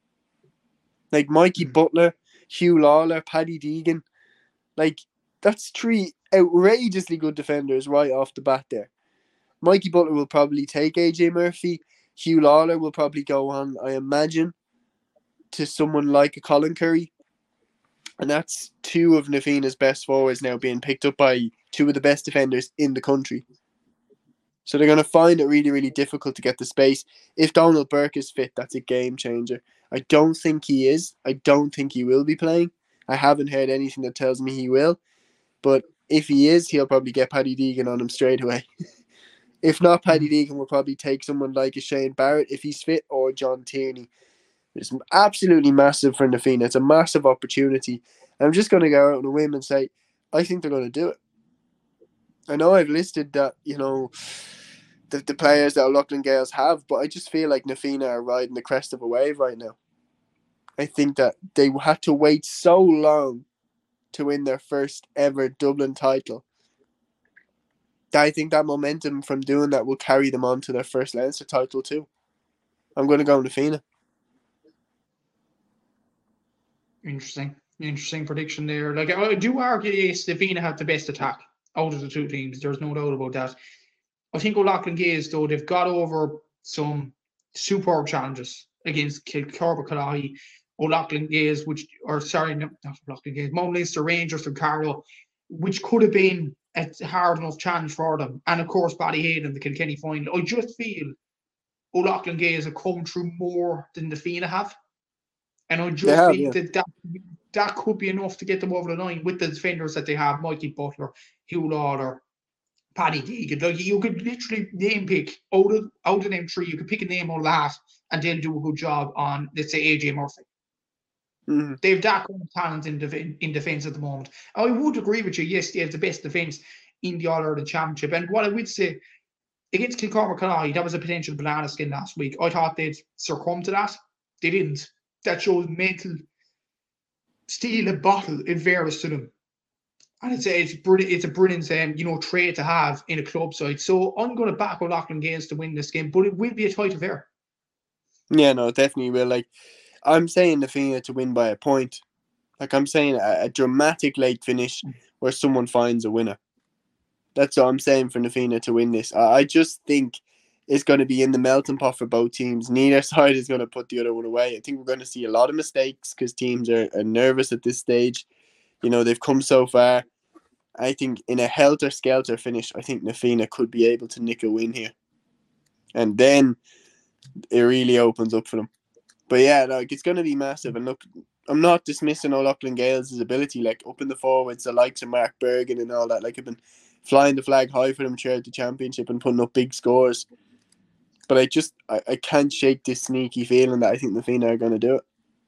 Like, Mikey Butler, Hugh Lawler, Paddy Deegan. Like, that's 3 outrageously good defenders right off the bat there. Mikey Butler will probably take AJ Murphy. Hugh Lawler will probably go on, I imagine, to someone like a Colin Curry. And that's 2 of Nafina's best forwards now being picked up by 2 of the best defenders in the country. So they're going to find it really, really difficult to get the space. If Donald Burke is fit, that's a game changer. I don't think he is. I don't think he will be playing. I haven't heard anything that tells me he will. But if he is, he'll probably get Paddy Deegan on him straight away. If not, Paddy Deegan will probably take someone like a Shane Barrett if he's fit, or John Tierney. It's absolutely massive for Nafina. It's a massive opportunity. And I'm just going to go out on a whim and say, I think they're going to do it. I know I've listed that, the players that O'Loughlin Gaels have, but I just feel like Nafina are riding the crest of a wave right now. I think that they had to wait so long to win their first ever Dublin title. I think that momentum from doing that will carry them on to their first Leinster title too. I'm going to go with Fina. Interesting prediction there. Like, I do argue yes, Fina have the best attack out of the two teams. There's no doubt about that. I think O'Loughlin Gaels, though, they've got over some superb challenges against Kilcormac Calahi, O'Loughlin Gaels, not O'Loughlin Gaels, Mount Leinster Rangers and Carlow, which could have been a hard enough challenge for them. And of course, Ballyhale, the Kilkenny final. I just feel O'Loughlin Gaels have come through more than the Fina have. And I just feel that could be enough to get them over the line with the defenders that they have, Mikey Butler, Hugh Lawler, Paddy Deegan. Like, you could literally name pick out of them three. You could pick a name out of that, and they'll do a good job on, let's say, AJ Murphy. Mm-hmm. They have that kind of talent in defence at the moment. I would agree with you. Yes, they have the best defence in the All Ireland Championship. And what I would say against Kilcormac Calahi, that was a potential banana skin last week. I thought they'd succumb to that. They didn't. That shows mental steel and bottle in fairness to them. And it's a brilliant trait to have in a club side. So I'm going to back O'Loughlin Gaels to win this game, but it will be a tight affair. Yeah, no, it definitely will. Like, I'm saying the Fina to win by a point. Like, I'm saying a dramatic late finish where someone finds a winner. That's what I'm saying for the Fina to win this. I just think it's going to be in the melting pot for both teams. Neither side is going to put the other one away. I think we're going to see a lot of mistakes because teams are nervous at this stage. They've come so far. I think in a helter-skelter finish, I think Fina could be able to nick a win here. And then it really opens up for them. But yeah, like, it's going to be massive. And look, I'm not dismissing O'Loughlin Gaels' ability. Like, up in the forwards, the likes of Mark Bergen and all that. Like, I've been flying the flag high for them throughout the championship and putting up big scores. But I can't shake this sneaky feeling that I think Fina are going to do it.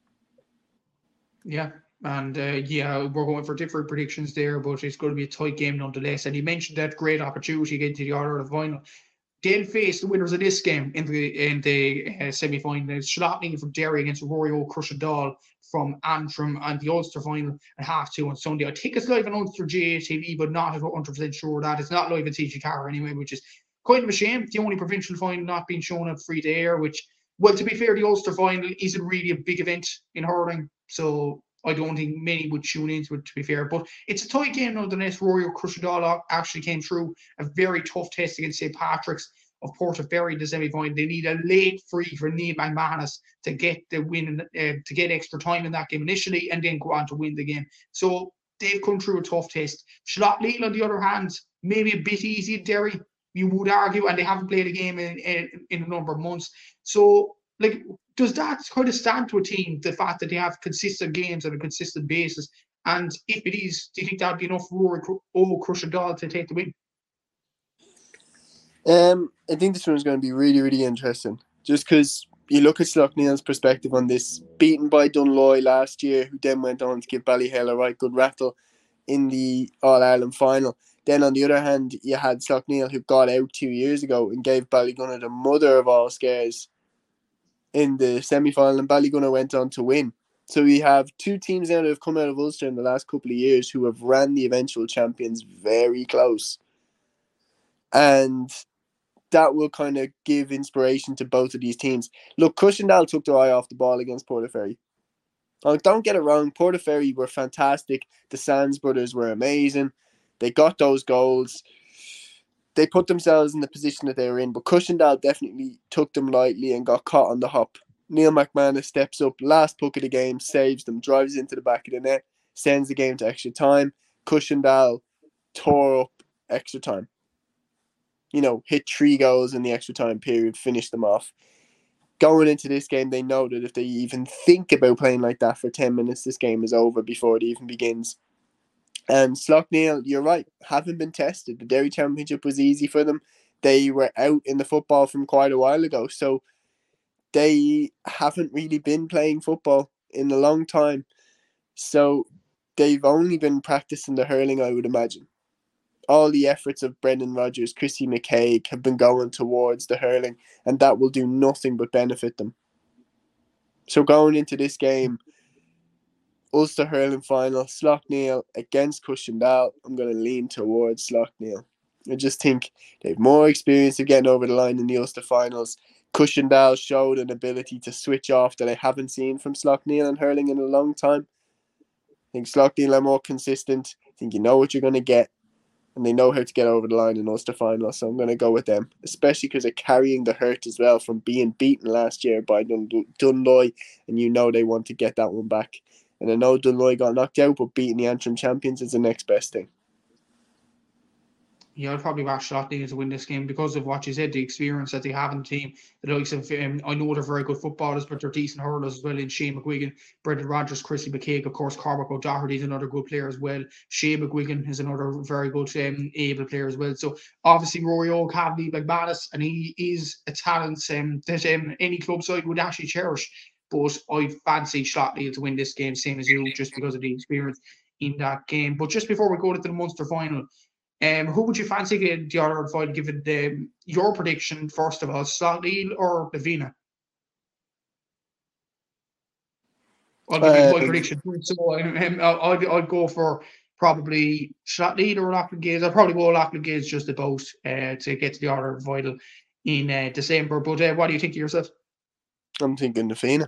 Yeah. And we're going for different predictions there, but it's going to be a tight game nonetheless. And you mentioned that great opportunity to get to the All Ireland final. They'll face the winners of this game in the semi-final. It's Shalotney from Derry against Rory O'Crushendall from Antrim, and the Ulster final at 2:30 on Sunday. I think it's live on Ulster GATV, but not 100% sure that it's not live at TG Car anyway, which is kind of a shame. The only provincial final not being shown on free to air, which, well, to be fair, the Ulster final isn't really a big event in hurling, so I don't think many would tune into it, to be fair. But it's a tight game nonetheless. Rory O'Crushendall actually came through a very tough test against St. Patrick's of Portaferry in the semi-final. They need a late free for Neil McManus to get the win, to get extra time in that game initially, and then go on to win the game. So they've come through a tough test. Shalotney, on the other hand, maybe a bit easy at Derry, you would argue, and they haven't played a game in a number of months. So, like, does that kind of stand to a team, the fact that they have consistent games on a consistent basis? And if it is, do you think that would be enough for Rory O'Crushendall to take the win? I think this one's going to be really, really interesting. Just because you look at Slaughtneil's perspective on this, beaten by Dunloy last year, who then went on to give Ballyhale a right good rattle in the All-Ireland final. Then on the other hand, you had Slaughtneil, who got out 2 years ago and gave Ballygunner the mother of all scares in the semi-final, and Ballygunner went on to win. So we have two teams now that have come out of Ulster in the last couple of years who have ran the eventual champions very close. And that will kind of give inspiration to both of these teams. Look, Cushendall took their eye off the ball against Portaferry. Don't get it wrong, Portaferry were fantastic. The Sands brothers were amazing. They got those goals. They put themselves in the position that they were in, but Cushendall definitely took them lightly and got caught on the hop. Neil McManus steps up, last puck of the game, saves them, drives into the back of the net, sends the game to extra time. Cushendall tore up extra time. Hit 3 goals in the extra time period, finished them off. Going into this game, they know that if they even think about playing like that for 10 minutes, this game is over before it even begins. And Slaughtneil, you're right, haven't been tested. The Derry Championship was easy for them. They were out in the football from quite a while ago, so they haven't really been playing football in a long time. So they've only been practicing the hurling, I would imagine. All the efforts of Brendan Rodgers, Chrissy McCaig have been going towards the hurling, and that will do nothing but benefit them. So going into this game, Ulster hurling final, Slaughtneil against Cushendall, I'm going to lean towards Slaughtneil. I just think they have more experience of getting over the line in the Ulster finals. Cushendale showed an ability to switch off that I haven't seen from Sloughneel and Hurling in a long time. I think Sloughneel are more consistent. I think you know what you're going to get, and they know how to get over the line in Ulster final. So I'm going to go with them, especially because they're carrying the hurt as well from being beaten last year by Dunloy, and you know they want to get that one back. And I know Dunloy got knocked out, but beating the Antrim champions is the next best thing. Yeah, I'll probably back Sloughneel to win this game because of what you said, the experience that they have in the team. The likes of, I know they're very good footballers, but they're decent hurlers as well. In Shane McGuigan, Brendan Rodgers, Chrissy McCaig, of course, Cormac O'Doherty is another good player as well. Shane McGuigan is another very good, able player as well. So obviously, Rory O'Cavity, like Manus, and he is a talent that any club side would actually cherish. But I fancy Sloughneel to win this game, same as you, just because of the experience in that game. But just before we go to the Munster final, who would you fancy getting the other final, given your prediction, first of all, Sloughneel or Lavina? I'll give you my prediction. So I'd go for probably Sloughneel or Loughlin Gaels. I'll probably go Loughlin Gaels just about to get to the other final in December. But what do you think to yourself? I'm thinking the Fina.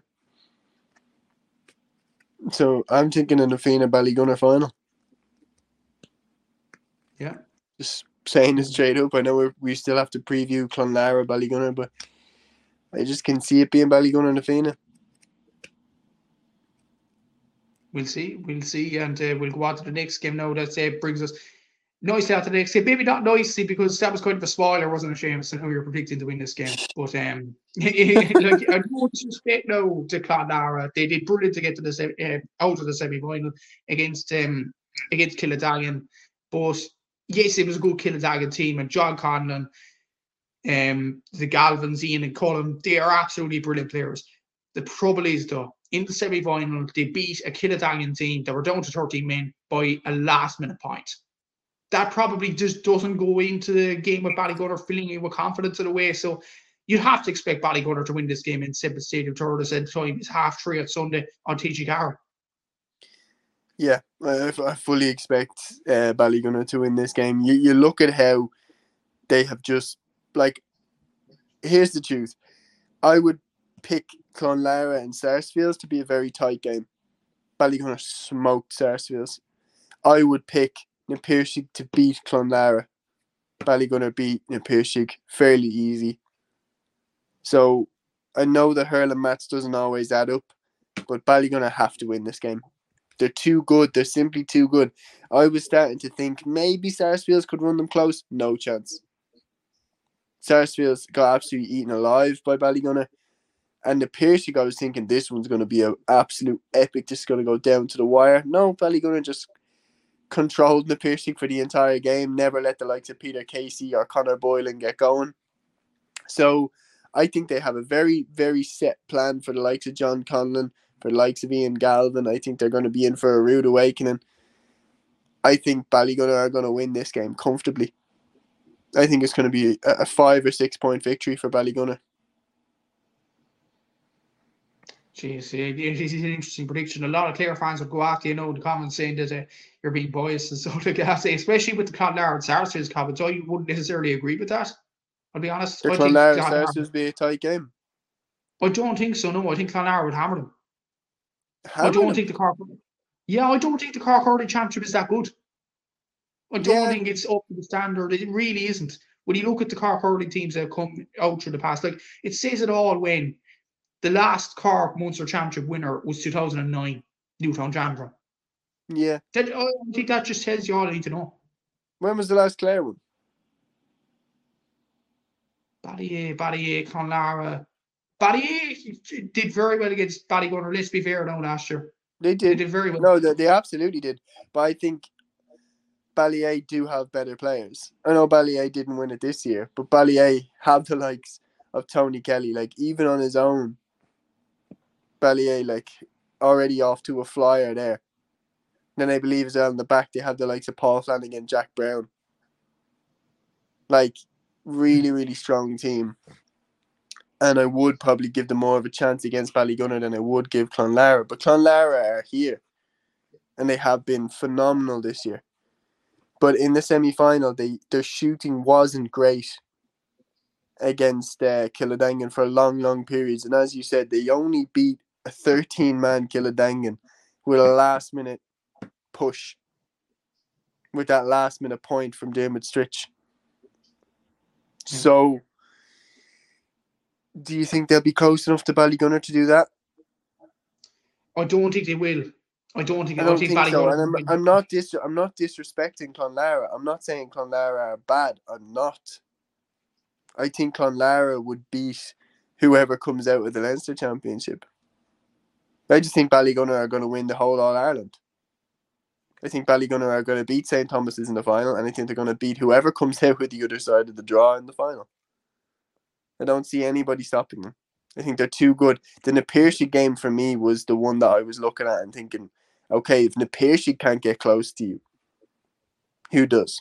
So I'm thinking in the Fina Ballygunner final. Yeah. Just saying it straight up. I know we still have to preview Clonlara Ballygunner, but I just can see it being Ballygunner and the Fina. We'll see, and we'll go on to the next game now. That brings us nicely out to the next game. Maybe not nicely because that was kind of a spoiler, wasn't it, Seamus, and who you're predicting to win this game. But like, no disrespect now to Clonlara, they did brilliant to get to the out of the semi-final against Killadallion. But yes, it was a good Killadallion team, and John Conlon, the Galvins, Ian and Cullen, they are absolutely brilliant players. The trouble is, though, in the semi-final, they beat a Killadallion team that were down to 13 men by a last-minute point. That probably just doesn't go into the game with Ballygunner filling you with confidence in a way. So you'd have to expect Ballygunner to win this game in Semple Stadium. Torres said time is 3:30 on Sunday on TG Carroll. Yeah, I fully expect Ballygunner to win this game. You look at how they have just, like, here's the truth. I would pick Clonlara and Sarsfields to be a very tight game. Ballygunner smoked Sarsfields. I would pick Na Piarsaigh to beat Clonlara. Ballygunner beat Na Piarsaigh fairly easy. So I know the hurling match doesn't always add up, but Ballygunner have to win this game. They're too good. They're simply too good. I was starting to think maybe Sarsfields could run them close. No chance. Sarsfields got absolutely eaten alive by Ballygunner. And the Piarsaigh, I was thinking this one's going to be an absolute epic, just going to go down to the wire. No, Ballygunner just controlled the Piarsaigh for the entire game, never let the likes of Peter Casey or Conor Boylan get going. So I think they have a very, very set plan for the likes of John Conlon, for the likes of Ian Galvin. I think they're going to be in for a rude awakening. I think Ballygunner are going to win this game comfortably. I think it's going to be a 5 or 6 point victory for Ballygunner. Jeez, it is an interesting prediction. A lot of Clare fans would go after the comments saying that you're being biased and stuff like that, especially with the Clonlara and Sarsfields comments. I wouldn't necessarily agree with that. I'll be honest. The Clonlara and Sarsfields be a tight game. I don't think so. No, I think Clonlara would hammer them. I don't think the Cork. Yeah, I don't think the Cork Hurling Championship is that good. I don't think it's up to the standard. It really isn't. When you look at the Cork Hurling teams that have come out through the past, like it says it all when the last Cork Munster Championship winner was 2009, Newtown Jandra. Yeah. I think that just tells you all you need to know. When was the last Clare one? Ballyea, Clonlara. Ballyea did very well against Ballygunner. Let's be fair now, last year. They did. They did very well. No, they absolutely did. But I think Ballyea do have better players. I know Ballyea didn't win it this year, but Ballyea have the likes of Tony Kelly. Like, even on his own, Ballyea, like, already off to a flyer there. Then I believe as well in the back they have the likes of Paul Flanagan, Jack Brown. Like, really, really strong team. And I would probably give them more of a chance against Ballygunner than I would give Clonlara. But Clonlara are here. And they have been phenomenal this year. But in the semi-final, their shooting wasn't great. against Killadangan for long periods. And as you said, they only beat a 13-man Killadangan with a last-minute push, with that last-minute point from Dermot Stritch. Yeah. So, do you think they'll be close enough to Ballygunner to do that? I don't think they will. I don't think so. Ballygunner And will win. I'm not disrespecting Clonlara. I'm not saying Clonlara are bad. I'm not. I think Clonlara would beat whoever comes out with the Leinster Championship. I just think Ballygunner are going to win the whole All-Ireland. I think Ballygunner are going to beat St. Thomas's in the final, and I think they're going to beat whoever comes out with the other side of the draw in the final. I don't see anybody stopping them. I think they're too good. The Na Piarsaigh game for me was the one that I was looking at and thinking, okay, if Na Piarsaigh can't get close to you, who does?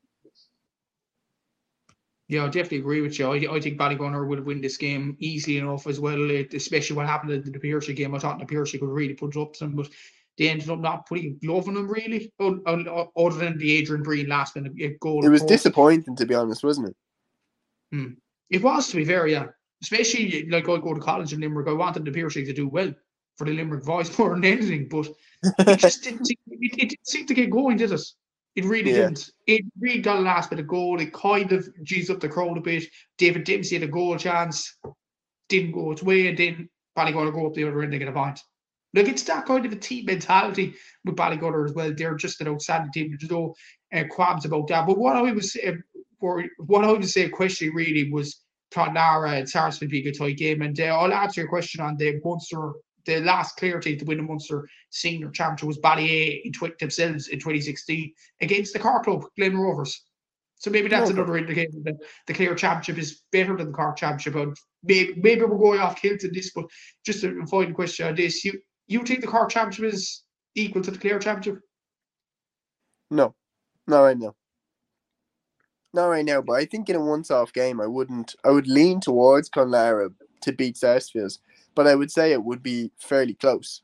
Yeah, I definitely agree with you. I think Ballygunner would win this game easily enough as well, especially what happened in the Piarsaigh game. I thought Na Piarsaigh could really put it up to them, but they ended up not putting a glove on them, really, other than the Adrian Breen last-minute goal. It was disappointing, to be honest, wasn't it? It was, to be fair, yeah. Especially, like, I go to college in Limerick, I wanted the Piarsaigh to do well for the Limerick voice more than anything, but it just didn't seem to get going, did it? It really didn't. It really got a last bit of goal. It kind of G's up the crowd a bit. David Dempsey had a goal chance, didn't go its way, and then Ballygunner go up the other end and get a point. Like, it's that kind of a team mentality with Ballygunner as well. They're just an outstanding team. There's no qualms about that. But what I was saying, questioning really was Clonlara and Sarsfield being a tight game. And I'll answer your question on the Munster. The last clear team to win the Munster Senior Championship was Ballyer themselves in 2016 against the Cork club, Glen Rovers. So maybe that's another indicator that the Clare Championship is better than the Cork Championship. And maybe we're going off kilt in this, but just a final question on this. You think the Cork Championship is equal to the Clare Championship? No. Not right now. Not right now, but I think in a once-off game, I would lean towards Clonlara to beat Sarsfields, but I would say it would be fairly close.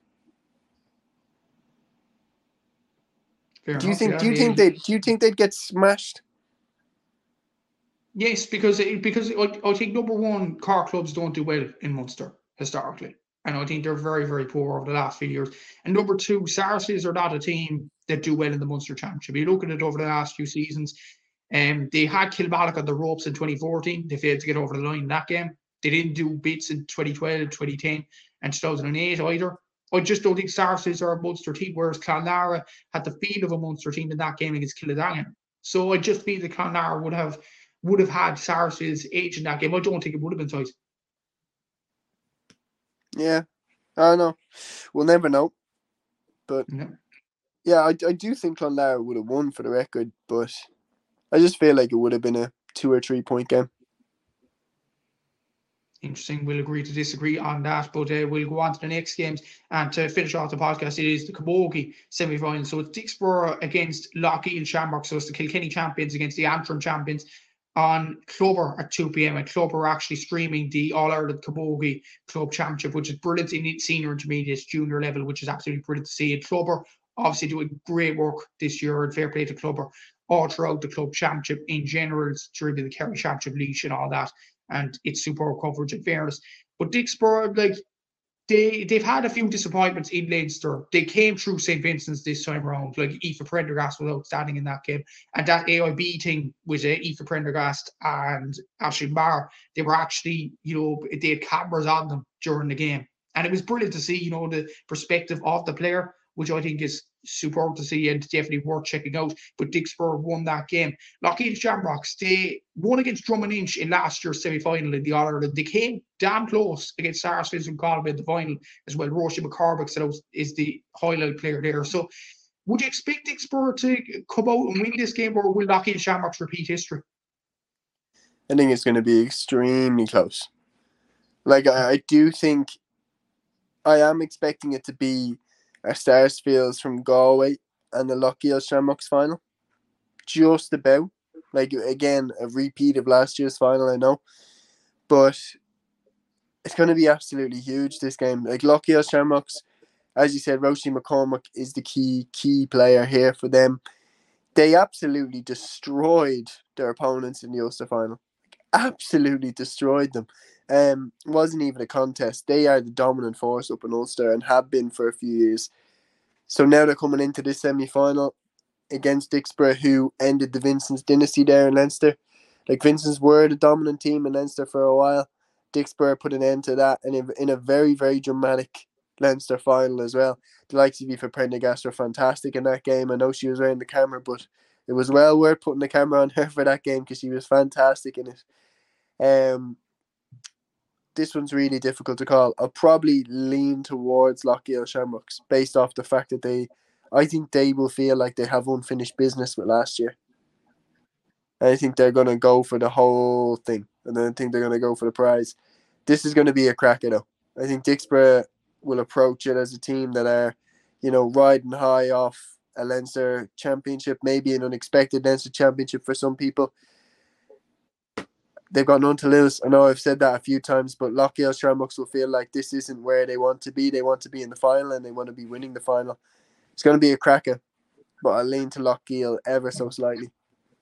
Do you think they'd get smashed? Yes, because I think number one, Cork clubs don't do well in Munster historically, and I think they're very, very poor over the last few years. And number two, Sarsfields are not a team that do well in the Munster Championship. You look at it over the last few seasons. They had Kilmallock on the ropes in 2014. They failed to get over the line in that game. They didn't do bits in 2012, 2010, and 2008 either. I just don't think Sarsfields are a Munster team, whereas Clonlara had the feel of a Munster team in that game against Killadangan. So I just feel that Clonlara would have had Sarsfield's age in that game. I don't think it would have been tight. Yeah, I don't know. We'll never know. But yeah, I do think Clonlara would have won for the record, but I just feel like it would have been a 2 or 3 point game. Interesting. We'll agree to disagree on that, but we'll go on to the next games. And to finish off the podcast, it is the Camogie semi-final. So it's Dicksboro against Lochiel Shamrock. So it's the Kilkenny champions against the Antrim champions on Clover at 2 p.m. And Clover are actually streaming the All-Ireland Camogie Club Championship, which is brilliant in senior, intermediate, junior level, which is absolutely brilliant to see. And Clover obviously doing great work this year, and fair play to Clover all throughout the club championship in general, during the Kerry Championship Leash and all that. And it's superb coverage, in fairness. But Dicksboro, like, they've had a few disappointments in Leinster. They came through St. Vincent's this time around. Like, Aoife Prendergast was outstanding in that game. And that AIB thing with Aoife Prendergast and Aisling Barr, they were actually, they had cameras on them during the game. And it was brilliant to see, the perspective of the player, which I think is superb to see and definitely worth checking out. But Dicksboro won that game. Lochiel Shamrocks, they won against Drummond Inch in last year's semi-final in the All-Ireland. They came damn close against Sarsfields and Galway in the final as well. Roisin McCormick is the highlight player there. So would you expect Dicksboro to come out and win this game, or will Lochiel Shamrocks repeat history? I think it's going to be extremely close. Like, I do think I am expecting it to be a Sarsfields from Galway and the Lochiel Shamrocks final. Just about. Like, again, a repeat of last year's final, I know. But it's going to be absolutely huge, this game. Like, Lochiel Shamrocks, as you said, Roisin McCormick is the key player here for them. They absolutely destroyed their opponents in the Ulster final. absolutely destroyed them. Wasn't even a contest. They are the dominant force up in Ulster and have been for a few years. So now they're coming into this semi-final against Dixborough, who ended the Vincent's dynasty there in Leinster. Like, Vincent's were the dominant team in Leinster for a while. Dixborough put an end to that, and in a very, very dramatic Leinster final as well. The likes of Aoife Prendergast were fantastic in that game. I know she was around the camera, but it was well worth putting the camera on her for that game because she was fantastic in it. This one's really difficult to call. I'll probably lean towards Lochiel Shamrocks based off the fact that I think they will feel like they have unfinished business with last year. I think they're going to go for the whole thing. And I think they're going to go for the prize. This is going to be a cracker, though. I think Dixborough will approach it as a team that are, riding high off a Leinster championship, maybe an unexpected Leinster championship for some people. They've got none to lose. I know I've said that a few times, but Lochiel Shamrocks will feel like this isn't where they want to be. They want to be in the final and they want to be winning the final. It's going to be a cracker, but I'll lean to Lochiel ever so slightly.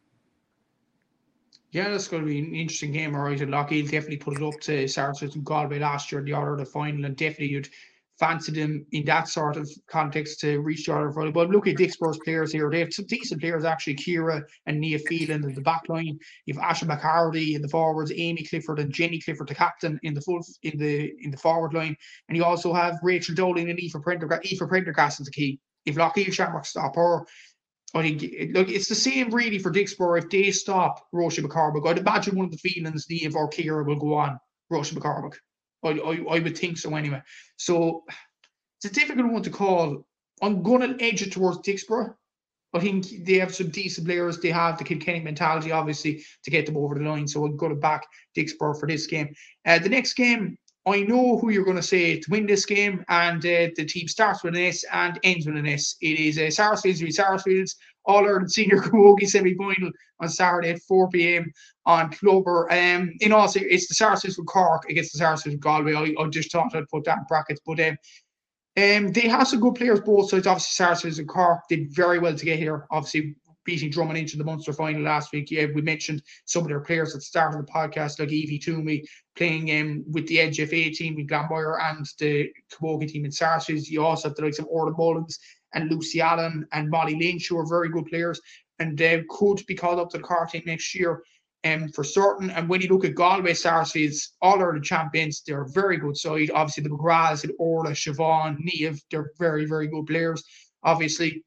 Yeah, that's going to be an interesting game, all right. And Lochiel definitely put it up to Saracens and Galway last year in the order of the final, and definitely you'd fancy them in that sort of context to reach the order of final. But look at Dixborough's players here. They have some decent players, actually. Kira and Nia Phelan in the back line. You have Asha McCarthy in the forwards, Amy Clifford and Jenny Clifford, the captain, in the forward line. And you also have Rachel Dolan and Aoife Prendergast as the key. If Lochiel Shamrock stop her, I think, look, it's the same really for Dixborough. If they stop Roisin McCormick, I'd imagine one of the feelings, Niamh or Ciara, will go on Roisin McCormick. I would think so anyway. So it's a difficult one to call. I'm going to edge it towards Dixborough. I think they have some decent players. They have the Kilkenny mentality, obviously, to get them over the line. So I'm going to back Dixborough for this game. The next game, I know who you're going to say to win this game, and the team starts with an S and ends with an S. It is Sarsfields v Sarsfields All-Ireland Senior Camogie semi-final on Saturday at 4 p.m. on Clover. In all, it's the Sarsfields with Cork against the Sarsfields with Galway. I just thought I'd put that in brackets, but they have some good players both sides. Obviously, Sarsfields and Cork did very well to get here. Obviously, beating Drummond into the Munster final last week. Yeah, we mentioned some of their players at the start of the podcast, like Evie Toomey playing with the Edge FA team with Glanbire and the Camogie team in Sarsfields. You also have the likes of Orla Mullins and Lucy Allen and Molly Lynch, who are very good players, and they could be called up to the Cork team next year. For certain. And when you look at Galway Sarsfields, All-Ireland champions, they're a very good side. Obviously, the McGraths and Orla, Siobhan, Niamh, they're very, very good players. Obviously,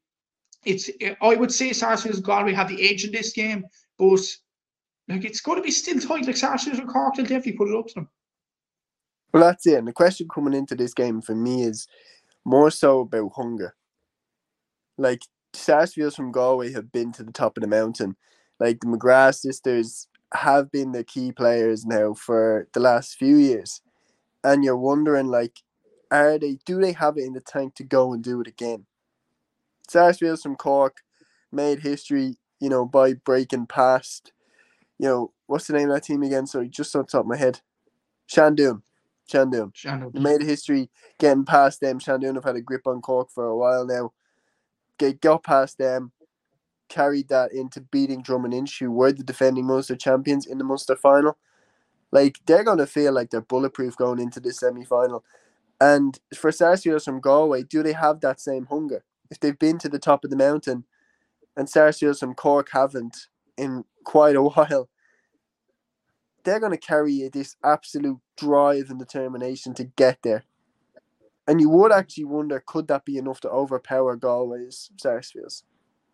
I would say Sarsfields and Galway have the edge in this game, but like it's going to be still tight. Like Sarsfields and Cork, they'll definitely put it up to them. Well, that's it. And the question coming into this game for me is more so about hunger. Like, Sarsfields from Galway have been to the top of the mountain. Like, the McGrath sisters have been the key players now for the last few years. And you're wondering, like, do they have it in the tank to go and do it again? Sarsfields from Cork made history, by breaking past, what's the name of that team again? Sorry, just on top of my head. Shandoon. They made history getting past them. Shandoon have had a grip on Cork for a while now. Got past them, carried that into beating Drummond Inch, who were the defending Munster champions in the Munster final. Like, they're going to feel like they're bulletproof going into this semi-final. And for Sarsfields from Galway, do they have that same hunger? If they've been to the top of the mountain and Sarsfields from Cork haven't in quite a while, they're going to carry this absolute drive and determination to get there. And you would actually wonder, could that be enough to overpower Galway's Sarsfields?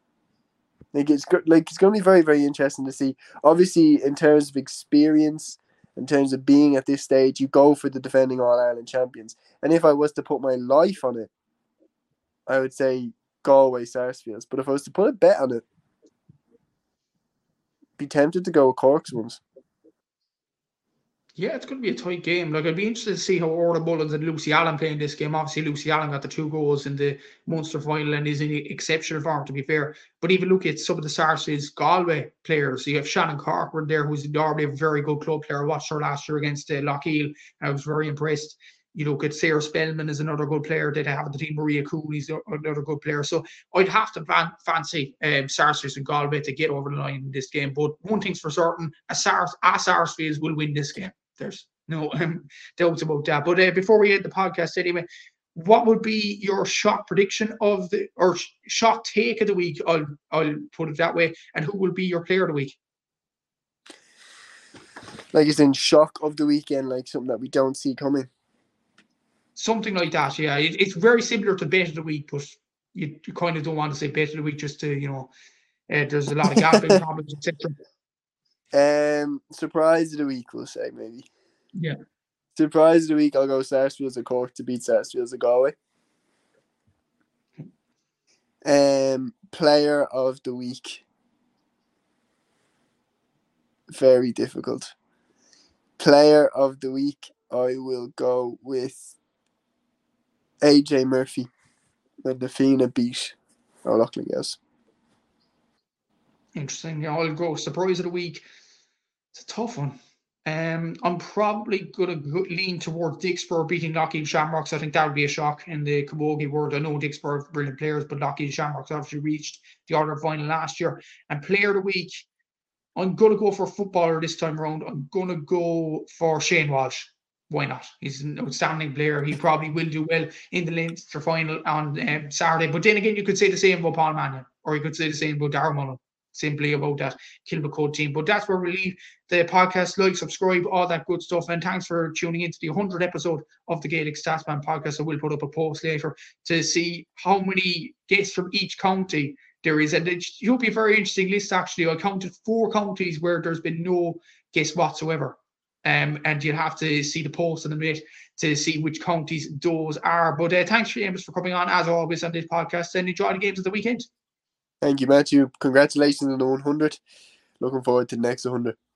It's going to be very, very interesting to see. Obviously, in terms of experience, in terms of being at this stage, you go for the defending All-Ireland champions. And if I was to put my life on it, I would say Galway Sarsfields. But if I was to put a bet on it, I'd be tempted to go with Cork's ones. Yeah, it's going to be a tight game. Like, I'd be interested to see how Orla Mullins and Lucy Allen play in this game. Obviously, Lucy Allen got the 2 goals in the Munster final and is in exceptional form, to be fair. But even look at some of the Sarsfields Galway players. So you have Shannon Corcoran there, who's normally a very good club player. I watched her last year against Lochiel, and I was very impressed. You look at Sarah Spellman is another good player that have on the team. Maria Cooley's another good player. So I'd have to fancy Sarsfields and Galway to get over the line in this game. But one thing's for certain, Sarsfields will win this game. There's no doubts about that. But before we end the podcast anyway, what would be your shock prediction or shock take of the week? I'll put it that way. And who will be your player of the week? Like it's in shock of the weekend, like something that we don't see coming. Something like that, yeah. It's very similar to bet of the week, but you kind of don't want to say bet of the week just to, there's a lot of gambling problems, etc. Surprise of the week, we'll say, maybe. Yeah. Surprise of the week, I'll go Sarsfields of Cork to beat Sarsfields of Galway. Player of the week. Very difficult. Player of the week, I will go with AJ Murphy when the Fianna beat O'Loughlin Girls. Interesting. Yeah, I'll go surprise of the week. It's a tough one. I'm probably going to lean towards Dicksboro beating Lockheed Shamrocks. I think that would be a shock in the Camogie world. I know Dicksboro have brilliant players, but Lockheed Shamrocks obviously reached the All final last year. And player of the week, I'm going to go for a footballer this time around. I'm going to go for Shane Walsh. Why not? He's an outstanding player. He probably will do well in the Leinster final on Saturday. But then again, you could say the same about Paul Mannion, or you could say the same about Darragh Mullen, simply about that Kilmacud team. But that's where we leave the podcast. Like, subscribe, all that good stuff. And thanks for tuning into the 100th episode of the Gaelic Statsman podcast. I will put up a post later to see how many guests from each county there is. And it should be a very interesting list, actually. I counted 4 counties where there's been no guest whatsoever. And you'll have to see the post in a minute to see which counties those are. But thanks, Seamus, for coming on, as always, on this podcast. And enjoy the games of the weekend. Thank you, Matthew. Congratulations on the 100. Looking forward to the next 100.